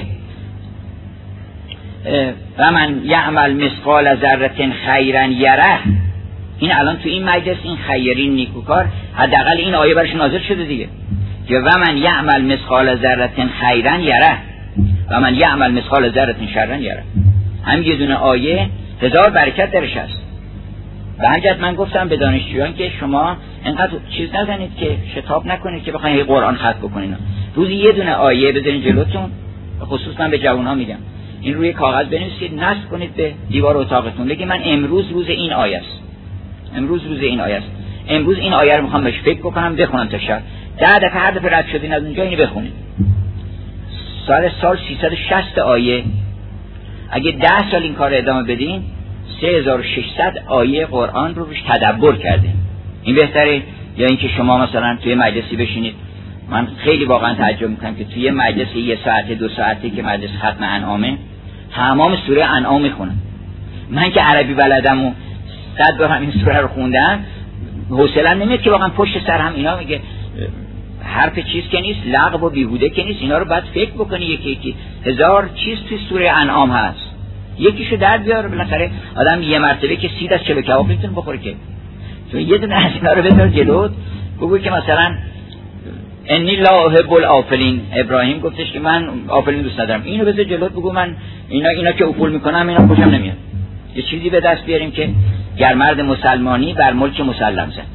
و من یعمل مثقال ذره خیرا یره، این الان تو این مجلس این خیرین نیکوکار حداقل این آیه برش نازل شده دیگه که و من یعمل مثقال ذره خیرا یره و من یعمل مثقال ذره شرا یره. همین یه دونه آیه هزار برکت درش هست. و همجد من گفتم به دانشجویان که شما انقدر چیز نزنید که شتاب نکنید که بخواید قرآن ختم بکنید. روزی یه دونه آیه بذارین جلوتون، خصوصا من به جوان‌ها میگم این روی کاغذ بنویسید، نصب کنید به دیوار اتاقتون، بگید من امروز روز این آیه است، امروز روز این آیه است، امروز این آیه رو میخوام بهش فکر بکنم بخونم تا شب. ده دفعه هر دفعه رد شدین از اونجا اینو بخونید. سال سال سیصد و شصت آیه، اگه ده سال این کار ادامه بدین سه هزار و ششصد آیه قرآن رو روش تدبر کردیم. این بهتره یا اینکه شما مثلا توی مجلسی بشینید. من خیلی واقعا تعجب میکنم که توی مجلس یه ساعته دو ساعته که مجلس ختم انعامه تمام سوره انعام میخونم. من که عربی بلدم و صد بار همین سوره رو خوندم حوصله‌ام نمیاد که واقعا پشت سر هم اینا میگه حرف چیز که نیست، لغو و بیهوده که نیست، اینا رو باید فکر بکنی. یکی یکی هزار چیز توی سوره انعام هست، یکیشو در بیار. بالاخره آدم یه مرتبه که سید از چلو کباب میتونه بخوره که تو یه دونه از اینا رو بذار جلوت، بگو که مثلا انی لا احب الافلین. ابراهیم گفتش که من آفلین دوست ندارم. اینو بذار جلوت، بگو من اینا اینا که افول میکنم اینا خوشم نمیاد. یه چیزی به دست بیاریم که گر مرد مسلمانی بر ملک مسلم زن.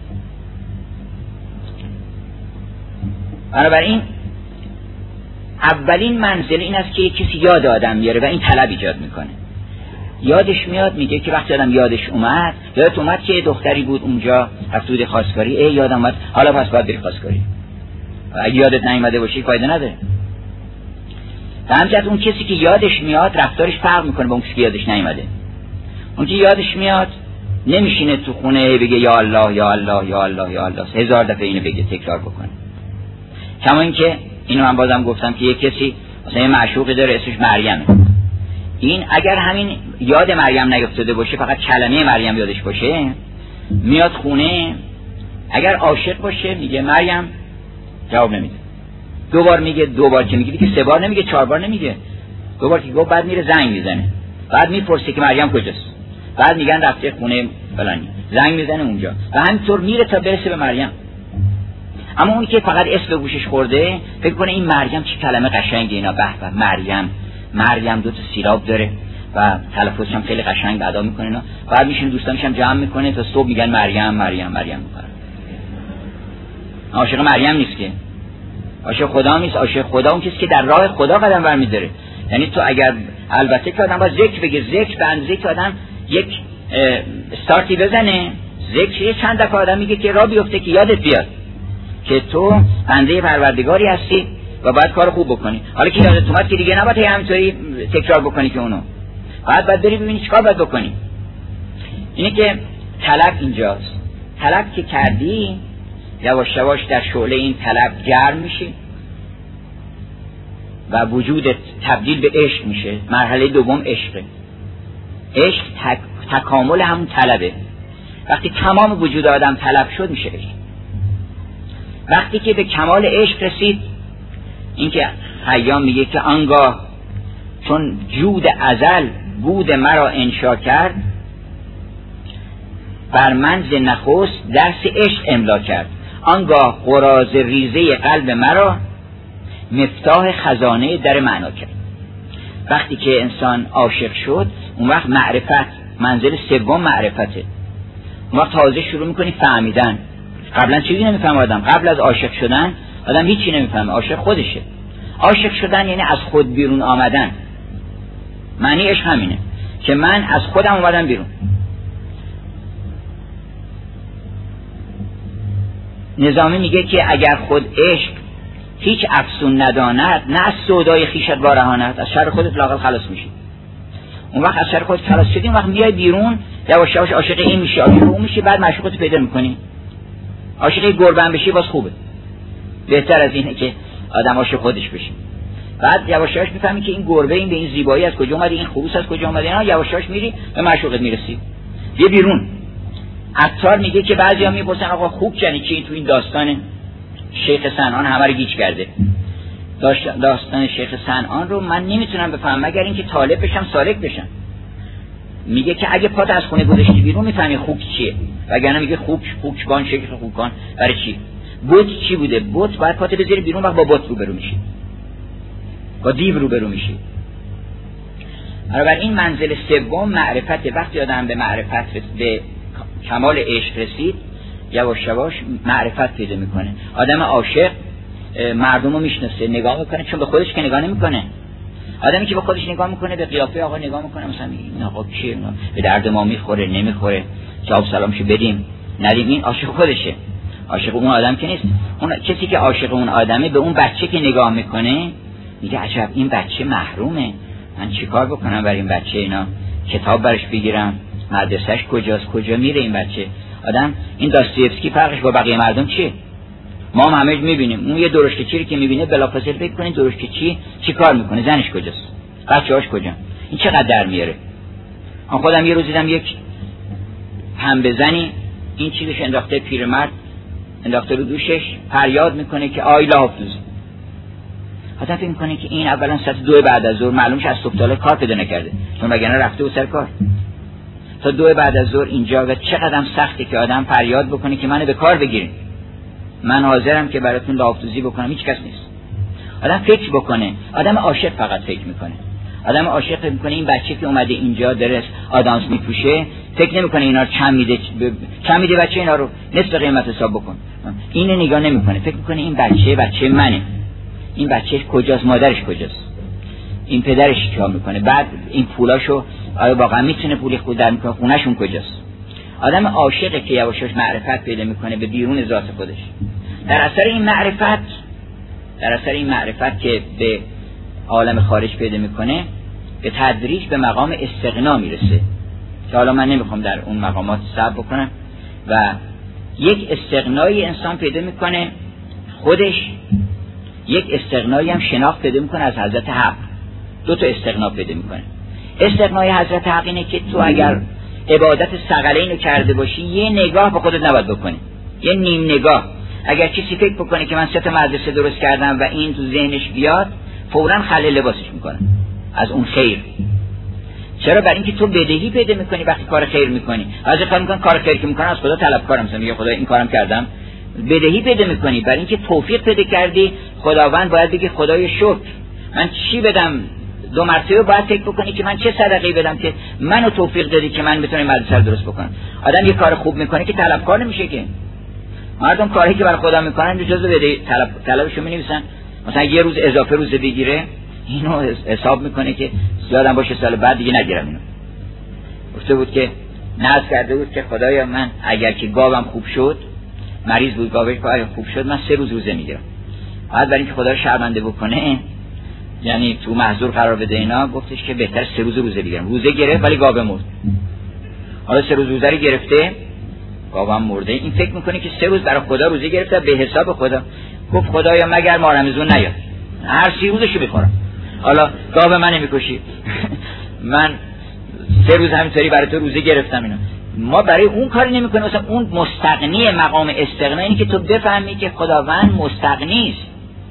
بنابراین اولین منزل این است که کسی یاد آدم میاره و این طلب ایجاد میکنه. یادش میاد، میگه که وقتی آدم یادش اومد، یادت اومد که دختری بود اونجا رفت بود خواستگاری، ای یادم اومد حالا پس باید بری خواستگاری. اگه یادت نیومده باشی فایده نداره. و همچنین اون کسی که یادش میاد رفتارش فرق میکنه با اون کسی که یادش نیومده. اون که یادش میاد نمیشینه تو خونه بگه یا الله یا الله یا الله یا الله هزار دفعه اینو بگه تکرار بکنه. کما اینکه اینو من بازم گفتم که یک کسی مثلا معشوقی داره اسمش مریمه، این اگر همین یاد مریم نیفتاده باشه فقط کلمه مریم یادش باشه، میاد خونه اگر عاشق باشه میگه مریم، جواب نمیده. دو بار میگه، دو بار که میگه دیگه سه بار نمیگه، چهار بار نمیگه، دو بار که گفت بعد میره زنگ میزنه، بعد میپرسه که مریم کجاست، بعد میگن رفته خونه فلانی، زنگ میزنه اونجا و همینطور میره تا برسه به مریم. اما اون که فقط اسم به گوشش خورده فکر کنه این مریم چه کلمه قشنگه، اینا به به مریم، مریم دو تا سیلاب داره و تلفظش هم خیلی قشنگ ادا میکنه اینا. بعد میشین دوستانش هم جمع میکنه تا صبح میگن مریم مریم مریم میکنه. عاشق مریم نیست که، عاشق خدا نیست. عاشق خدا اون کسی که در راه خدا قدم برمی‌داره. یعنی تو اگر البته که آدم باید ذکر بگه، ذکر به اندازه که آدم یک استارتی بزنه، ذکر یه چند دفعه آدم میگه که راه بیفته که یادت بیاد که تو بنده پروردگاری هستی و باید کار خوب بکنی. حالا که یادت اومد که دیگه نباید همینطوری تکرار بکنی که اونو بعد باید بری ببینی چیکار باید بکنی. اینه که طلب اینجاست. طلب که کردی یواش یواش در شعله این طلب گرم میشی و وجودت تبدیل به عشق میشه. مرحله دوم عشقه. عشق تک... تکامل همون طلبه. وقتی تمام وجود آدم طلب شد میشه عشق. وقتی که به کمال عشق رسید، این که خیام میگه که آنگاه چون جود ازل بود مرا انشا کرد، بر من ز نخست درس عشق املا کرد. آنگاه قراض ریزه قلب مرا مفتاح خزانه در معنا کرد. وقتی که انسان عاشق شد، اون وقت معرفت، منزل سوم معرفته. اون وقت تازه شروع میکنی فهمیدن. قبلا چیزی نمیفهم آدم. قبل از عاشق شدن آدم هیچی نمیفهمه. عاشق خودشه. عاشق شدن یعنی از خود بیرون آمدن. معنی عشق همینه که من از خودم اومدم بیرون. نظامی میگه که اگر خود عشق هیچ افسون نداند، نه از سودای خویشت وارهاند، از شر خودت لااقل خلاص میشی. اون وقت از شر خودت خلاص شدی، اون وقت میای بیرون، یواش یواش عاشق این میشی، عاشق اون میشی، بعد معشوقت پیدا میکنی. عاشق گربه هم بشی باز خوبه. بهتر از اینه که آدم عاشق خودش بشه. بعد یواش یواش میفهمی که این گربه این به این زیبایی از کجا اومده، این خروس از کجا اومده. اینا یواش یواش میری به معشوقت میرسی. یه بیرون. عطار میگه که بعضیا میپرسن آقا خوب یعنی چی؟ تو این داستان شیخ صنعان همه رو گیج کرده. داستان شیخ صنعان رو من نمیتونم بفهمم مگر اینکه طالب بشم سالک بشم. میگه که اگه پات از خونه گذاشتی بیرون میفهمی خوک چیه، وگرنه میگه خوک خوکبان شکل خوکان. برای چی؟ بت چی بوده؟ بت باید پات بذاری بیرون، وقت با بت روبرو میشی، با دیو روبرو میشی. بنابراین منزل سوم معرفت. وقتی آدم به معرفت به کمال عشق رسید، یواش یواش معرفت پیدا میکنه. آدم عاشق مردم رو میشناسه، نگاه میکنه، چون به خودش که نگاه نمیکنه. آدمی که به خودش نگاه میکنه، به قیافه آقا نگاه میکنه، مثلا این آقا کیه، به درد ما میخوره نمیخوره، جواب سلامشو بدیم ندیم، این عاشق خودشه. عاشق اون آدم که نیست. اون کسی که عاشق اون آدمه به اون بچه که نگاه میکنه میگه عجب این بچه محرومه، من چیکار بکنم برای این بچه؟ اینا کتاب برش بگیرم، مدرسهش کجاست، کجا میره این بچه؟ آدم این داستایوفسکی فرقش با بقیه مردم چیه؟ ما هم همه میبینیم اون یه درشکه‌چی که میبینه بلافاصله فکر کنین درشکه‌چی چی کار میکنه، زنش کجاست، بچه‌هاش کجا، این چقدر در میاره. من خودم یه روز دیدم یک پنبه زنی این چیزش انداخته، پیرمرد انداخته رو دوشش، فریاد میکنه که آی لافدوز. آدم فکر میکنه که این اولا ساعت دو بعد از ظهر معلومش از صبح تا حالا کار پیدا نکرده، چون وگرنه رفته بود سر کار. تا دو بعد از ظهر اینجا و چقدرم سخته که آدم فریاد بکنه که منو به کار بگیرین، من حاضرم که براتون لافدوزی بکنم، هیچ کس نیست. آدم فکر بکنه. آدم عاشق فقط فکر میکنه. آدم عاشق فکر میکنه این بچه که اومده اینجا درس آدامس میپوشه، فکر نمیکنه اینا رو چند میده چند میده بچه اینا رو نصف قیمت حساب بکن، اینو نگاه نمیکنه. فکر میکنه این بچه بچه منه، این بچه کجاست، مادرش کجاست، این پدرش چیکار میکنه، بعد این پولاشو آیا واقعا میتونه پولی خود در میکنه، خونه‌شون کجاست. آدم عاشقه که یواشاش معرفت پیدا میکنه به بیرون ذات خودش. در اثر این معرفت در اثر این معرفت که به عالم خارج پیدا میکنه، به تدریج به مقام استغنا میرسه که حالا من نمیخوام در اون مقامات صبر بکنم. و یک استغنایی انسان پیدا میکنه خودش، یک استغنایی هم شناخت پیدا میکنه از حضرت حق. دو تا استغنا پیدا میکنه. استغنای حضرت حق اینه که تو اگر عبادت ثقلین رو کرده باشی، یه نگاه به خودت نباید بکنی، یه نیم نگاه. اگر کسی فکر بکنه که من سه تا مدرسه درست کردم و این تو ذهنش بیاد، فوراً خلع لباسش میکنه از اون خیر. چرا؟ برای اینکه تو بدهی پیدا میکنی وقتی کار خیر میکنی. از کار میکنن کار خیر که میکنن از خدا طلبکارم، مثلا میگه خدا این کارم کردم، بدهی پیدا میکنی. برای اینکه توفیق پیدا کردی، خداوند باید بگه خدای شکر من چی بدم. دو مرتبه باید فکر بکنی که من چه صدقه‌ای بدم که منو توفیق دادی که من بتونم مدرسه رو درست بکنم. آدم یه کار خوب میکنه که طلبکار نمیشه که. مردم کاری که برای خدا میکنن اجازه بده طلب طلبشو می‌نویسن، مثلا یه روز اضافه روزه بگیره، اینو حساب میکنه که زیادم باشه سال بعد دیگه نگیرم اینو. گفته بود که نذر کرده بود که خدایا من اگر که گاوم خوب شد، مریض بود گاوش اگر خوب شد، من سه روز روزه میگیرم. بعد برای اینکه خدا رو شرمنده بکنه، یعنی تو محظور قرار بده اینا، گفتش که بهتر سه روز روزه بگیرم. روزه گرفت ولی گاو مرد. حالا سه روز روزه رو گرفته، گاوم مرده. این فکر میکنه که سه روز برای خدا روزه گرفته به حساب خدا. گفت خدایا مگر ما رمضان نیاد، هر سی روزشو بخورم. حالا گاو من نمیکشی من سه روز همینطوری برای تو روزه گرفتم. اینا ما برای اون کاری نمیکنیم. مثلا اون مستغنی، مقام استغنا اینه که تو بفهمی که خداوند مستغنی است،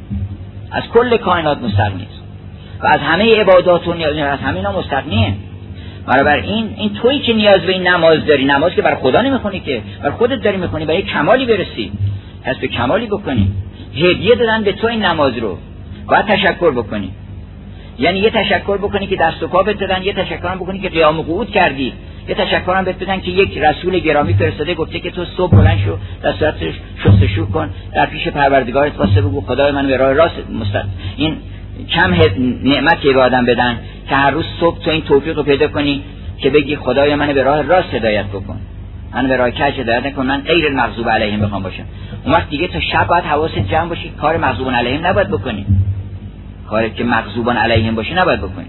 از کل کائنات مستغنی است و از همه عبادات و نیاز، از همه اینا مستغنیه. بنابراین این تویی که نیاز به این نماز داری، نماز که برای خدا نمیخونی، که برای خودت داری میخونی، برای کمالی برسی، پس به کمالی بکنی. هدیه دادن به تو این نماز رو، باید تشکر بکنی. یعنی یه تشکر بکنی که دست و پا بهت دادن، یه تشکر هم بکنی که قیام قعود کردی، یه تشکر هم بهت بدن که یک رسول گرامی فرستاده گفته که تو صبح بلند شو، دستاتش شستشو کن، در پیش پروردگارت واسه بگو خدای من به راه راست مستقیم. این کم نعمتی به آدم بدن که هر روز صبح تو این توفیق رو پیدا کنی که بگی خدای من به راه راست هدایت بکن، من به راه کج هدایت نکن، من غیر المغضوب علیهم بخوام باشم. اون وقت دیگه تا شب باید حواست جمع باشی، کار مغضوب علیهم نباید بکنی، کاری که مغضوب علیهم باشه نباید بکنی.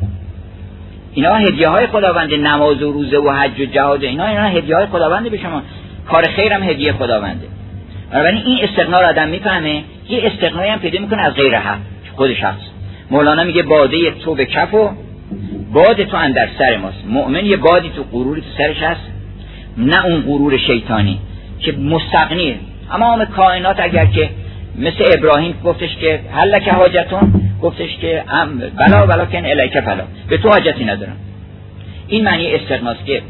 اینا هدیه های خداونده، نماز و روزه و حج و جهاد، اینا اینا هدیه های خداونده به شما. کار خیر هم هدیه خداونده. بنابراین این استغنا رو آدم میفهمه، یه استغنایی هم پیدا میکنه از غیر حق خودش هست. مولانا میگه باده تو به کف و باد تو اندر سر ماست. مؤمن یه بادی تو غروری تو سرش هست، نه اون غرور شیطانی که مستغنیه. اما عام کائنات اگر که مثل ابراهیم گفتش که هل لک حاجتون، گفتش که ام بلا ولکن الیک فلا، به تو حاجتی ندارم. این معنی استغناست که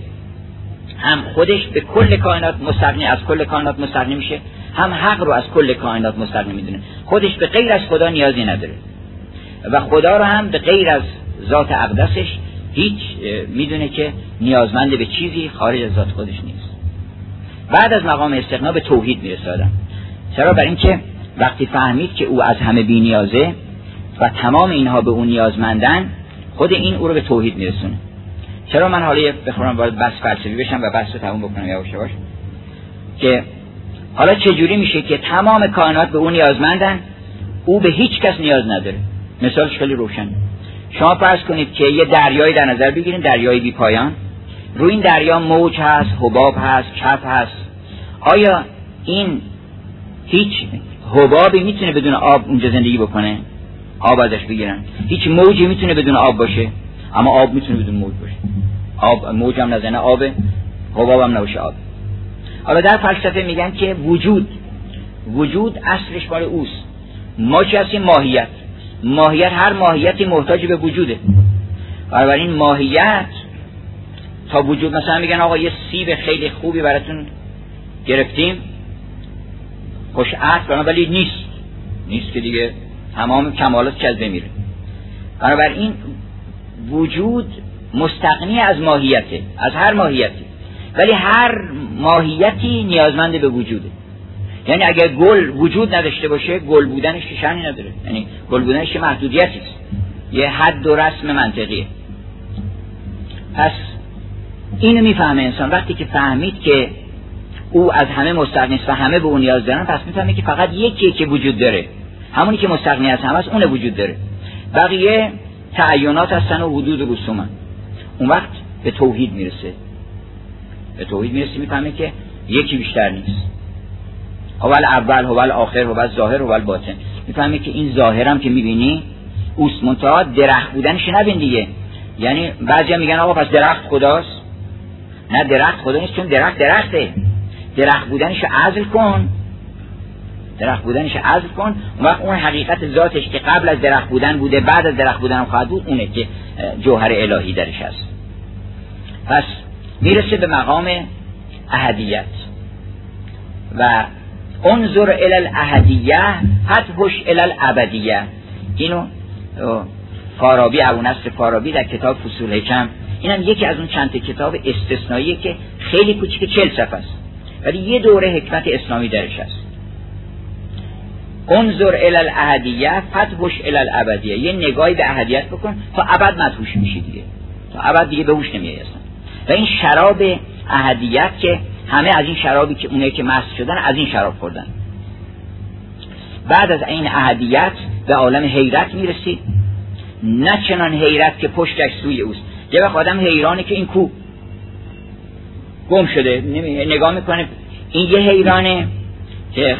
هم خودش به کل کائنات مستغنی، از کل کائنات مستغنی میشه، هم حق رو از کل کائنات مستغنی میدونه، خودش به غیر از خدا نیازی نداره و خدا رو هم به غیر از ذات اقدسش هیچ میدونه که نیازمند به چیزی خارج از ذات خودش نیست. بعد از مقام استغنا به توحید میرسه. چرا؟ برای اینکه وقتی فهمید که او از همه بی نیازه و تمام اینها به اون نیازمندن، خود این او رو به توحید میرسونه. چرا من حالا بخورم وارد بحث فلسفی بشم و بحث رو تموم بکنم یواش یواش، که حالا چجوری میشه که تمام کائنات به اون نیازمندن، او به هیچ کس نیاز نداره؟ مثالش خیلی روشن. شما فرض کنید که یه دریایی در نظر بگیرید، دریای بی پایان. روی این دریا موج هست، حباب هست، کف هست. آیا این هیچ حبابی میتونه بدون آب اونجا زندگی بکنه؟ آب ازش بگیرن. هیچ موجی میتونه بدون آب باشه؟ اما آب میتونه بدون موج باشه. آب موج هم نزنه آبه، حباب هم نباشه آب. حالا در فلسفه میگن که وجود وجود اصلش مال اوست. ما چی هستیم؟ ماهیت. ماهیت، هر ماهیتی محتاج به وجوده. بنابراین ماهیت تا وجود، مثلا میگن آقا یه سیب خیلی خوبی براتون گرفتیم، خوش عطر، ولی نیست نیست که دیگه تمام کمالات که از بمیره. بنابراین وجود مستغنی از ماهیته، از هر ماهیتی، ولی هر ماهیتی نیازمند به وجوده. یعنی اگر گل وجود نداشته باشه، گل بودنش شأنی نداره. یعنی گل بودنش محدودیتی است، یه حد و رسم منطقیه. پس اینو میفهمه انسان وقتی که فهمید که او از همه مستغنی است و همه به اون نیاز دارن، پس میفهمه که فقط یکی که وجود داره، همونی که مستغنی از همه است، اون وجود داره. بقیه تعینات هستن و حدود و رسومن. اون وقت به توحید میرسه. به توحید میرسه، میفهمه که یکی بیشتر نیست. اول اول، اول آخر، اول ظاهر، اول باطن. میفهمه که این ظاهرم که میبینی اوست، منتها درخت بودنش نبین دیگه. یعنی بعضیا میگن آقا پس درخت خداست. نه، درخت خدا نیست، چون درخت درخته. درخت بودنش عزل کن، درخت بودنش عزل کن، اون وقت اون حقیقت ذاتش که قبل از درخت بودن بوده، بعد از درخت بودن خواهد بود، اونه که جوهر الهی درش هست. پس میرسه به مقام احدیت و انظر الی الاحدیه فتحش الی الابدیه. اینو فارابی، ابونصر فارابی در کتاب فصول حکم، اینم یکی از اون چند کتاب استثنائیه که خیلی کوچیک، چهل صفحه است، ولی یه دوره حکمت اسلامی درش هست. انظر الی الاحدیه فتحش الی الابدیه، یه نگاهی به احدیت بکن تا ابد مدهوش میشی دیگه، تا ابد دیگه به هوش نمیای اصلا. و این شراب احدیت که همه از این شرابی که اونایی که مست شدن از این شراب خوردن، بعد از این احدیت به عالم حیرت میرسی، نه چنان حیرت که پشتش سوی اوست. یه وقت آدم حیرانه که این کو گم شده، نگاه میکنه این یه حیرانه که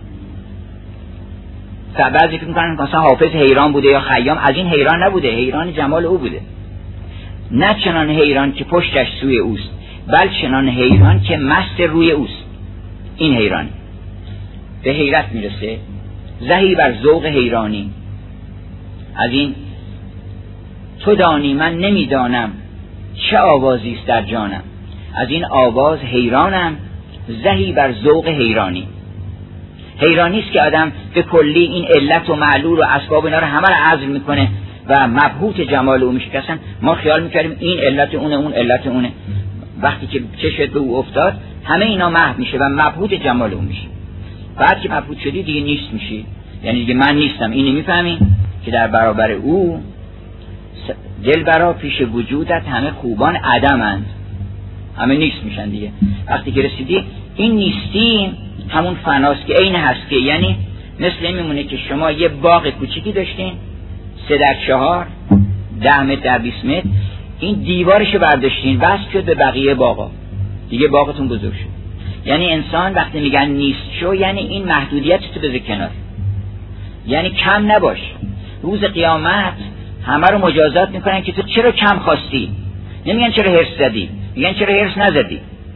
بعضی فکر میکنن مثلا حافظ حیران بوده یا خیام، از این حیران نبوده، حیران جمال او بوده. نه چنان حیران که پشتش سوی اوست، بل چنان حیران که مست روی اوست. این حیران به حیرت میرسه، زهی بر ذوق حیرانی. از این تو دانی من نمیدانم چه آوازی است در جانم، از این آواز حیرانم، زهی بر ذوق حیرانی. حیرانی است که آدم به کلی این علت و معلول و اسباب اینا رو همه رو عزل میکنه و مبهوت جمال او میشه. که اصلا ما خیال میکردیم این علت اونه، اون علت اونه. وقتی که چشت به او افتاد همه اینا محو میشه و مبهوت جمال او میشه. بعد که مبهوت شدی دیگه نیست میشی، یعنی دیگه من نیستم. اینو میفهمی که در برابر او دلبرا پیش وجودت همه خوبان عدمند، همه نیست میشن دیگه. وقتی که رسیدی این نیستی همون فناست که عین هستی. یعنی مثل این میمونه که شما یه باغ کوچیکی داشتین، سه در چهار، ده متر در بیست متر، این دیوارشو برداشتین وصل شد به بقیه باغا، دیگه باغتون بزرگ شد. یعنی انسان وقتی میگن نیست شو، یعنی این محدودیت تو بذار کنار، یعنی کم نباش. روز قیامت همه رو مجازات میکنن که تو چرا کم خواستی، نمیگن چرا هرس زدی، میگن چرا هرس نزدی.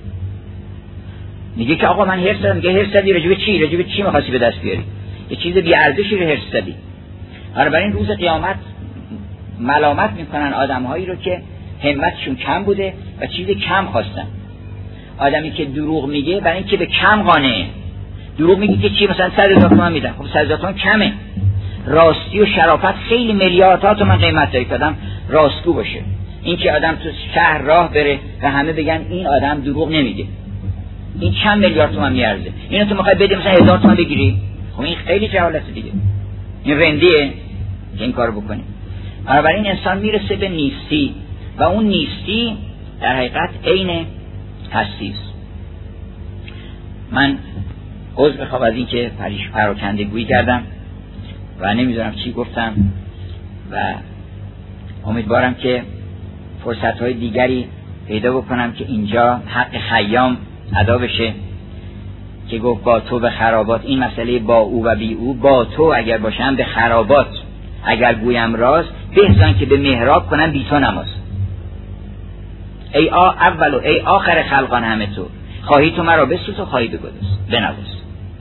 میگه که آقا من هرس زدم، میگه هرس زدی راجب چی؟ راجب چی میخواستی به دست بیاری؟ یه چیز بی ارزشی رو هرس زدی. بنابراین روز قیامت ملامت میکنن آدمهایی رو که همتشون کم بوده و چیز کم خواستن. آدمی که دروغ میگه برای اینکه به کم قانعه، دروغ میگه که چی، مثلا صد هزار تومان میدن، خب صد هزار تومان کمه. راستی و شرافت خیلی میلیاردها تومان قیمت داره که آدم راستگو باشه. این که آدم تو شهر راه بره و همه بگن این آدم دروغ نمیگه، این چند میلیارد تومان میارزه، اینو تو میخوای بدی مثلا هزار تومان بگیری، خب این خیلی جهالت دیگه، این رندیه که این کارو بکنی. بنابراین انسان میرسه به نیستی و اون نیستی در حقیقت عین هستی است. من عذر بخوام از این که پریش پراکنده گویی کردم و نمیدونم چی گفتم و امیدوارم که فرصت‌های دیگری پیدا بکنم که اینجا حق خیام ادا بشه که گفت با تو به خرابات. این مسئله با او و بی او، با تو اگر باشم به خرابات اگر گویم راز، بهزن که به محراب کنم بی تو نماز. ای آ اول و ای آخر خلقان همه تو، خواهی تو مرا بسوز و خواهی بگداز بنواز.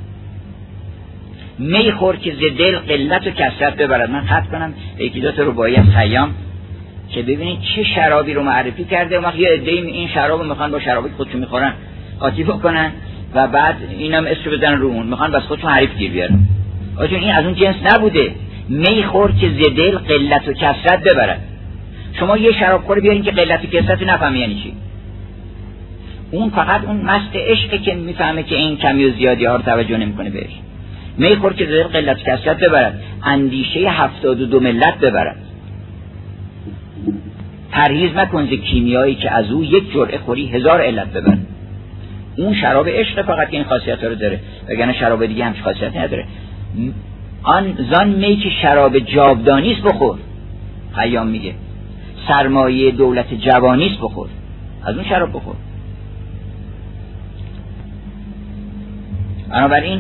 می خور که ز دل قلت و کثرت ببرد. من خط کنم یکی دو تا رباعی از خیام که ببینید چه شرابی رو معرفی کرده. وقت یه عده‌ای این شراب رو میخوان با شرابی خودشون میخورن قاطی بکنن و بعد اینم اسمو بزنن رو اون، میخوان بس خودشون حریف گیر بیارن. آجون این از اون جنس نبوده. می خور که ز دل قلت و کثرت ببرد. شما یه شراب خوری بیارین که قلت و کثرت نفهمی یعنی چی. اون فقط اون مست عشقه که میفهمه که این کمی و زیادی ها رو توجه نمیکنه بهش. می خور که ز دل قلت و کثرت ببرد، اندیشه هفتاد و دو ملت ببرد. پرهیز مکن ز کیمیایی که از او یک جرعه خوری هزار علت ببرد. اون شراب عشق فقط این خاصیت رو داره، وگرنه شراب دیگه همش خاصیت نداره. آن زان می که شراب جاودانیست بخور. خیام میگه سرمایه دولت جوانیست بخور، از اون شراب بخور. بنابراین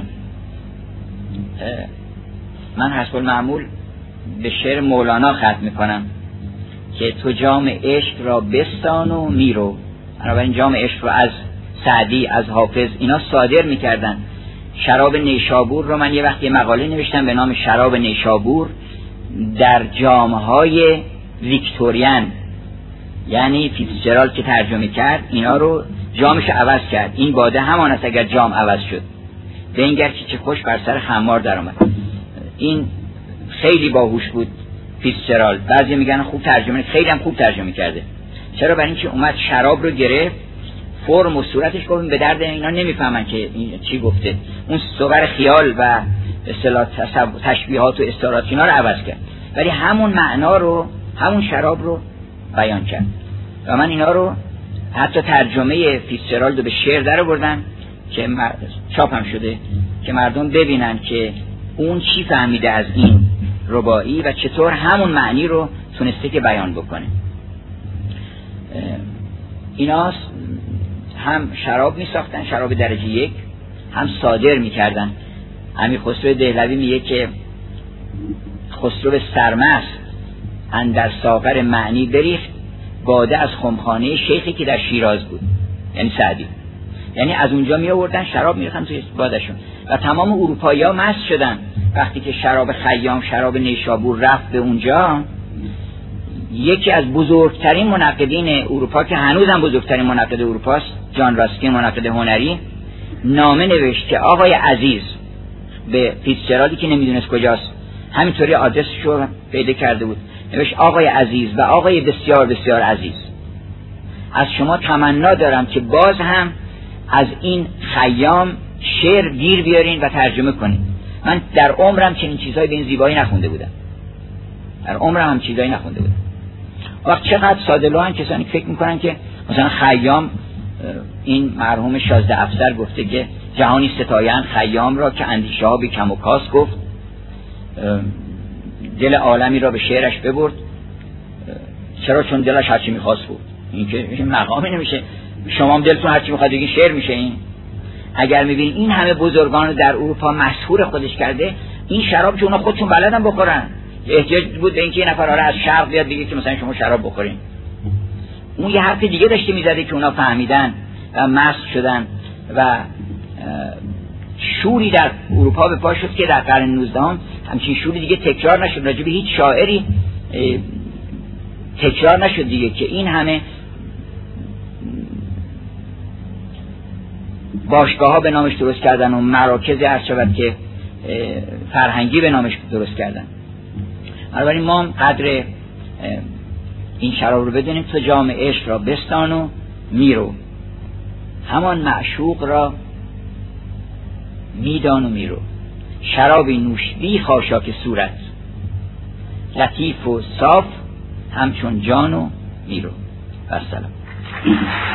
من حسب المعمول به شعر مولانا ختم میکنم که تو جام عشق را بستان و میرو. بنابراین جام عشق رو از سعدی، از حافظ اینا صادر میکردن. شراب نیشابور رو من یه وقت یه مقاله نوشتم به نام شراب نیشابور در جامهای ویکتوریان، یعنی فیتزجرالد که ترجمه کرد اینا رو جامش عوض کرد. این باده همان است اگر جام عوض شد، بنگر که چه خوش بر سر خمار در آمد. این خیلی باهوش بود فیتزجرالد. بعضی میگن خوب ترجمه، خیلی هم خوب ترجمه کرده. چرا؟ برای اینکه اومد شراب رو گرفت، فرم و صورتش گفت به درد اینا نمیفهمن که این چی گفته. اون صور خیال و اصطلاح تشبیهات و استعارات اینا رو عوض کرد، ولی همون معنا رو، همون شراب رو بیان کرد. و من اینا رو حتی ترجمه فیتزجرالد رو به شعر در آوردم که چاپ هم شده که مردم ببینن که اون چی فهمیده از این رباعی و چطور همون معنی رو تونسته که بیان بکنه. اینا هم شراب می ساختن، شراب درجه یک، هم صادر می کردن. امیر خسرو دهلوی میگه که خسرو سرمست اندر ساغر معنی بریخت باده از خمخانه شیخی که در شیراز بود، یعنی سعدی. یعنی از اونجا می آوردن شراب می ریختن توی بادشون و تمام اروپایی ها مست شدن. وقتی که شراب خیام، شراب نیشابور رفت به اونجا، یکی از بزرگترین منقدین اروپا که هنوز هم بزرگترین منقد اروپاست، جان راسکین، منقد هنری، نامه نوشت که آقای عزیز به فیتزجرالدی که نمیدونست کجاست، همینطوری آدرسش رو پیدا کرده بود، نوشت آقای عزیز و آقای بسیار بسیار عزیز، از شما تمنا دارم که باز هم از این خیام شعر گیر بیارین و ترجمه کنین. من در عمرم چنین چیزایی به این زیبایی نخونده بودم، در عمرم هم چیزایی نخونده بودم. وقت چقدر ساده لوحن کسانی فکر میکنن که مثلا خیام، این مرحوم شازده افسر گفته که جهانی ستایان خیام را که اندیشه ها بی کم و کاس گفت، دل عالمی را به شعرش ببرد. چرا؟ چون دلش هرچی میخواست بود. این که این مقامی نمیشه شما هم دلتون هرچی میخواد بگین شعر میشه. این اگر میبینید این همه بزرگان رو در اروپا مشهور خودش کرده، این شراب که اونا خودشون بلدن بخورن، احتیاج بود به اینکه یه نفر آره از شرق بیاد دیگه که مثلا شما شراب بخورین. اون یه حرف دیگه داشته میزده که اونا فهمیدن و مست شدن و شوری در اروپا به پا شد که در قرن نوزدهم همچین شوری دیگه تکرار نشد، راجع به هیچ شاعری تکرار نشد دیگه، که این همه باشگاه ها به نامش درست کردن و مراکز عرض شود که فرهنگی به نامش درست کردن. بنابراین ما قدر این شراب رو بدونیم. تو جام عشق را بستان و میرو، همان معشوق را میدان و میرو، شرابی نوش بی خاشاک صورت، لطیف و صاف همچون جان و میرو. و السلام.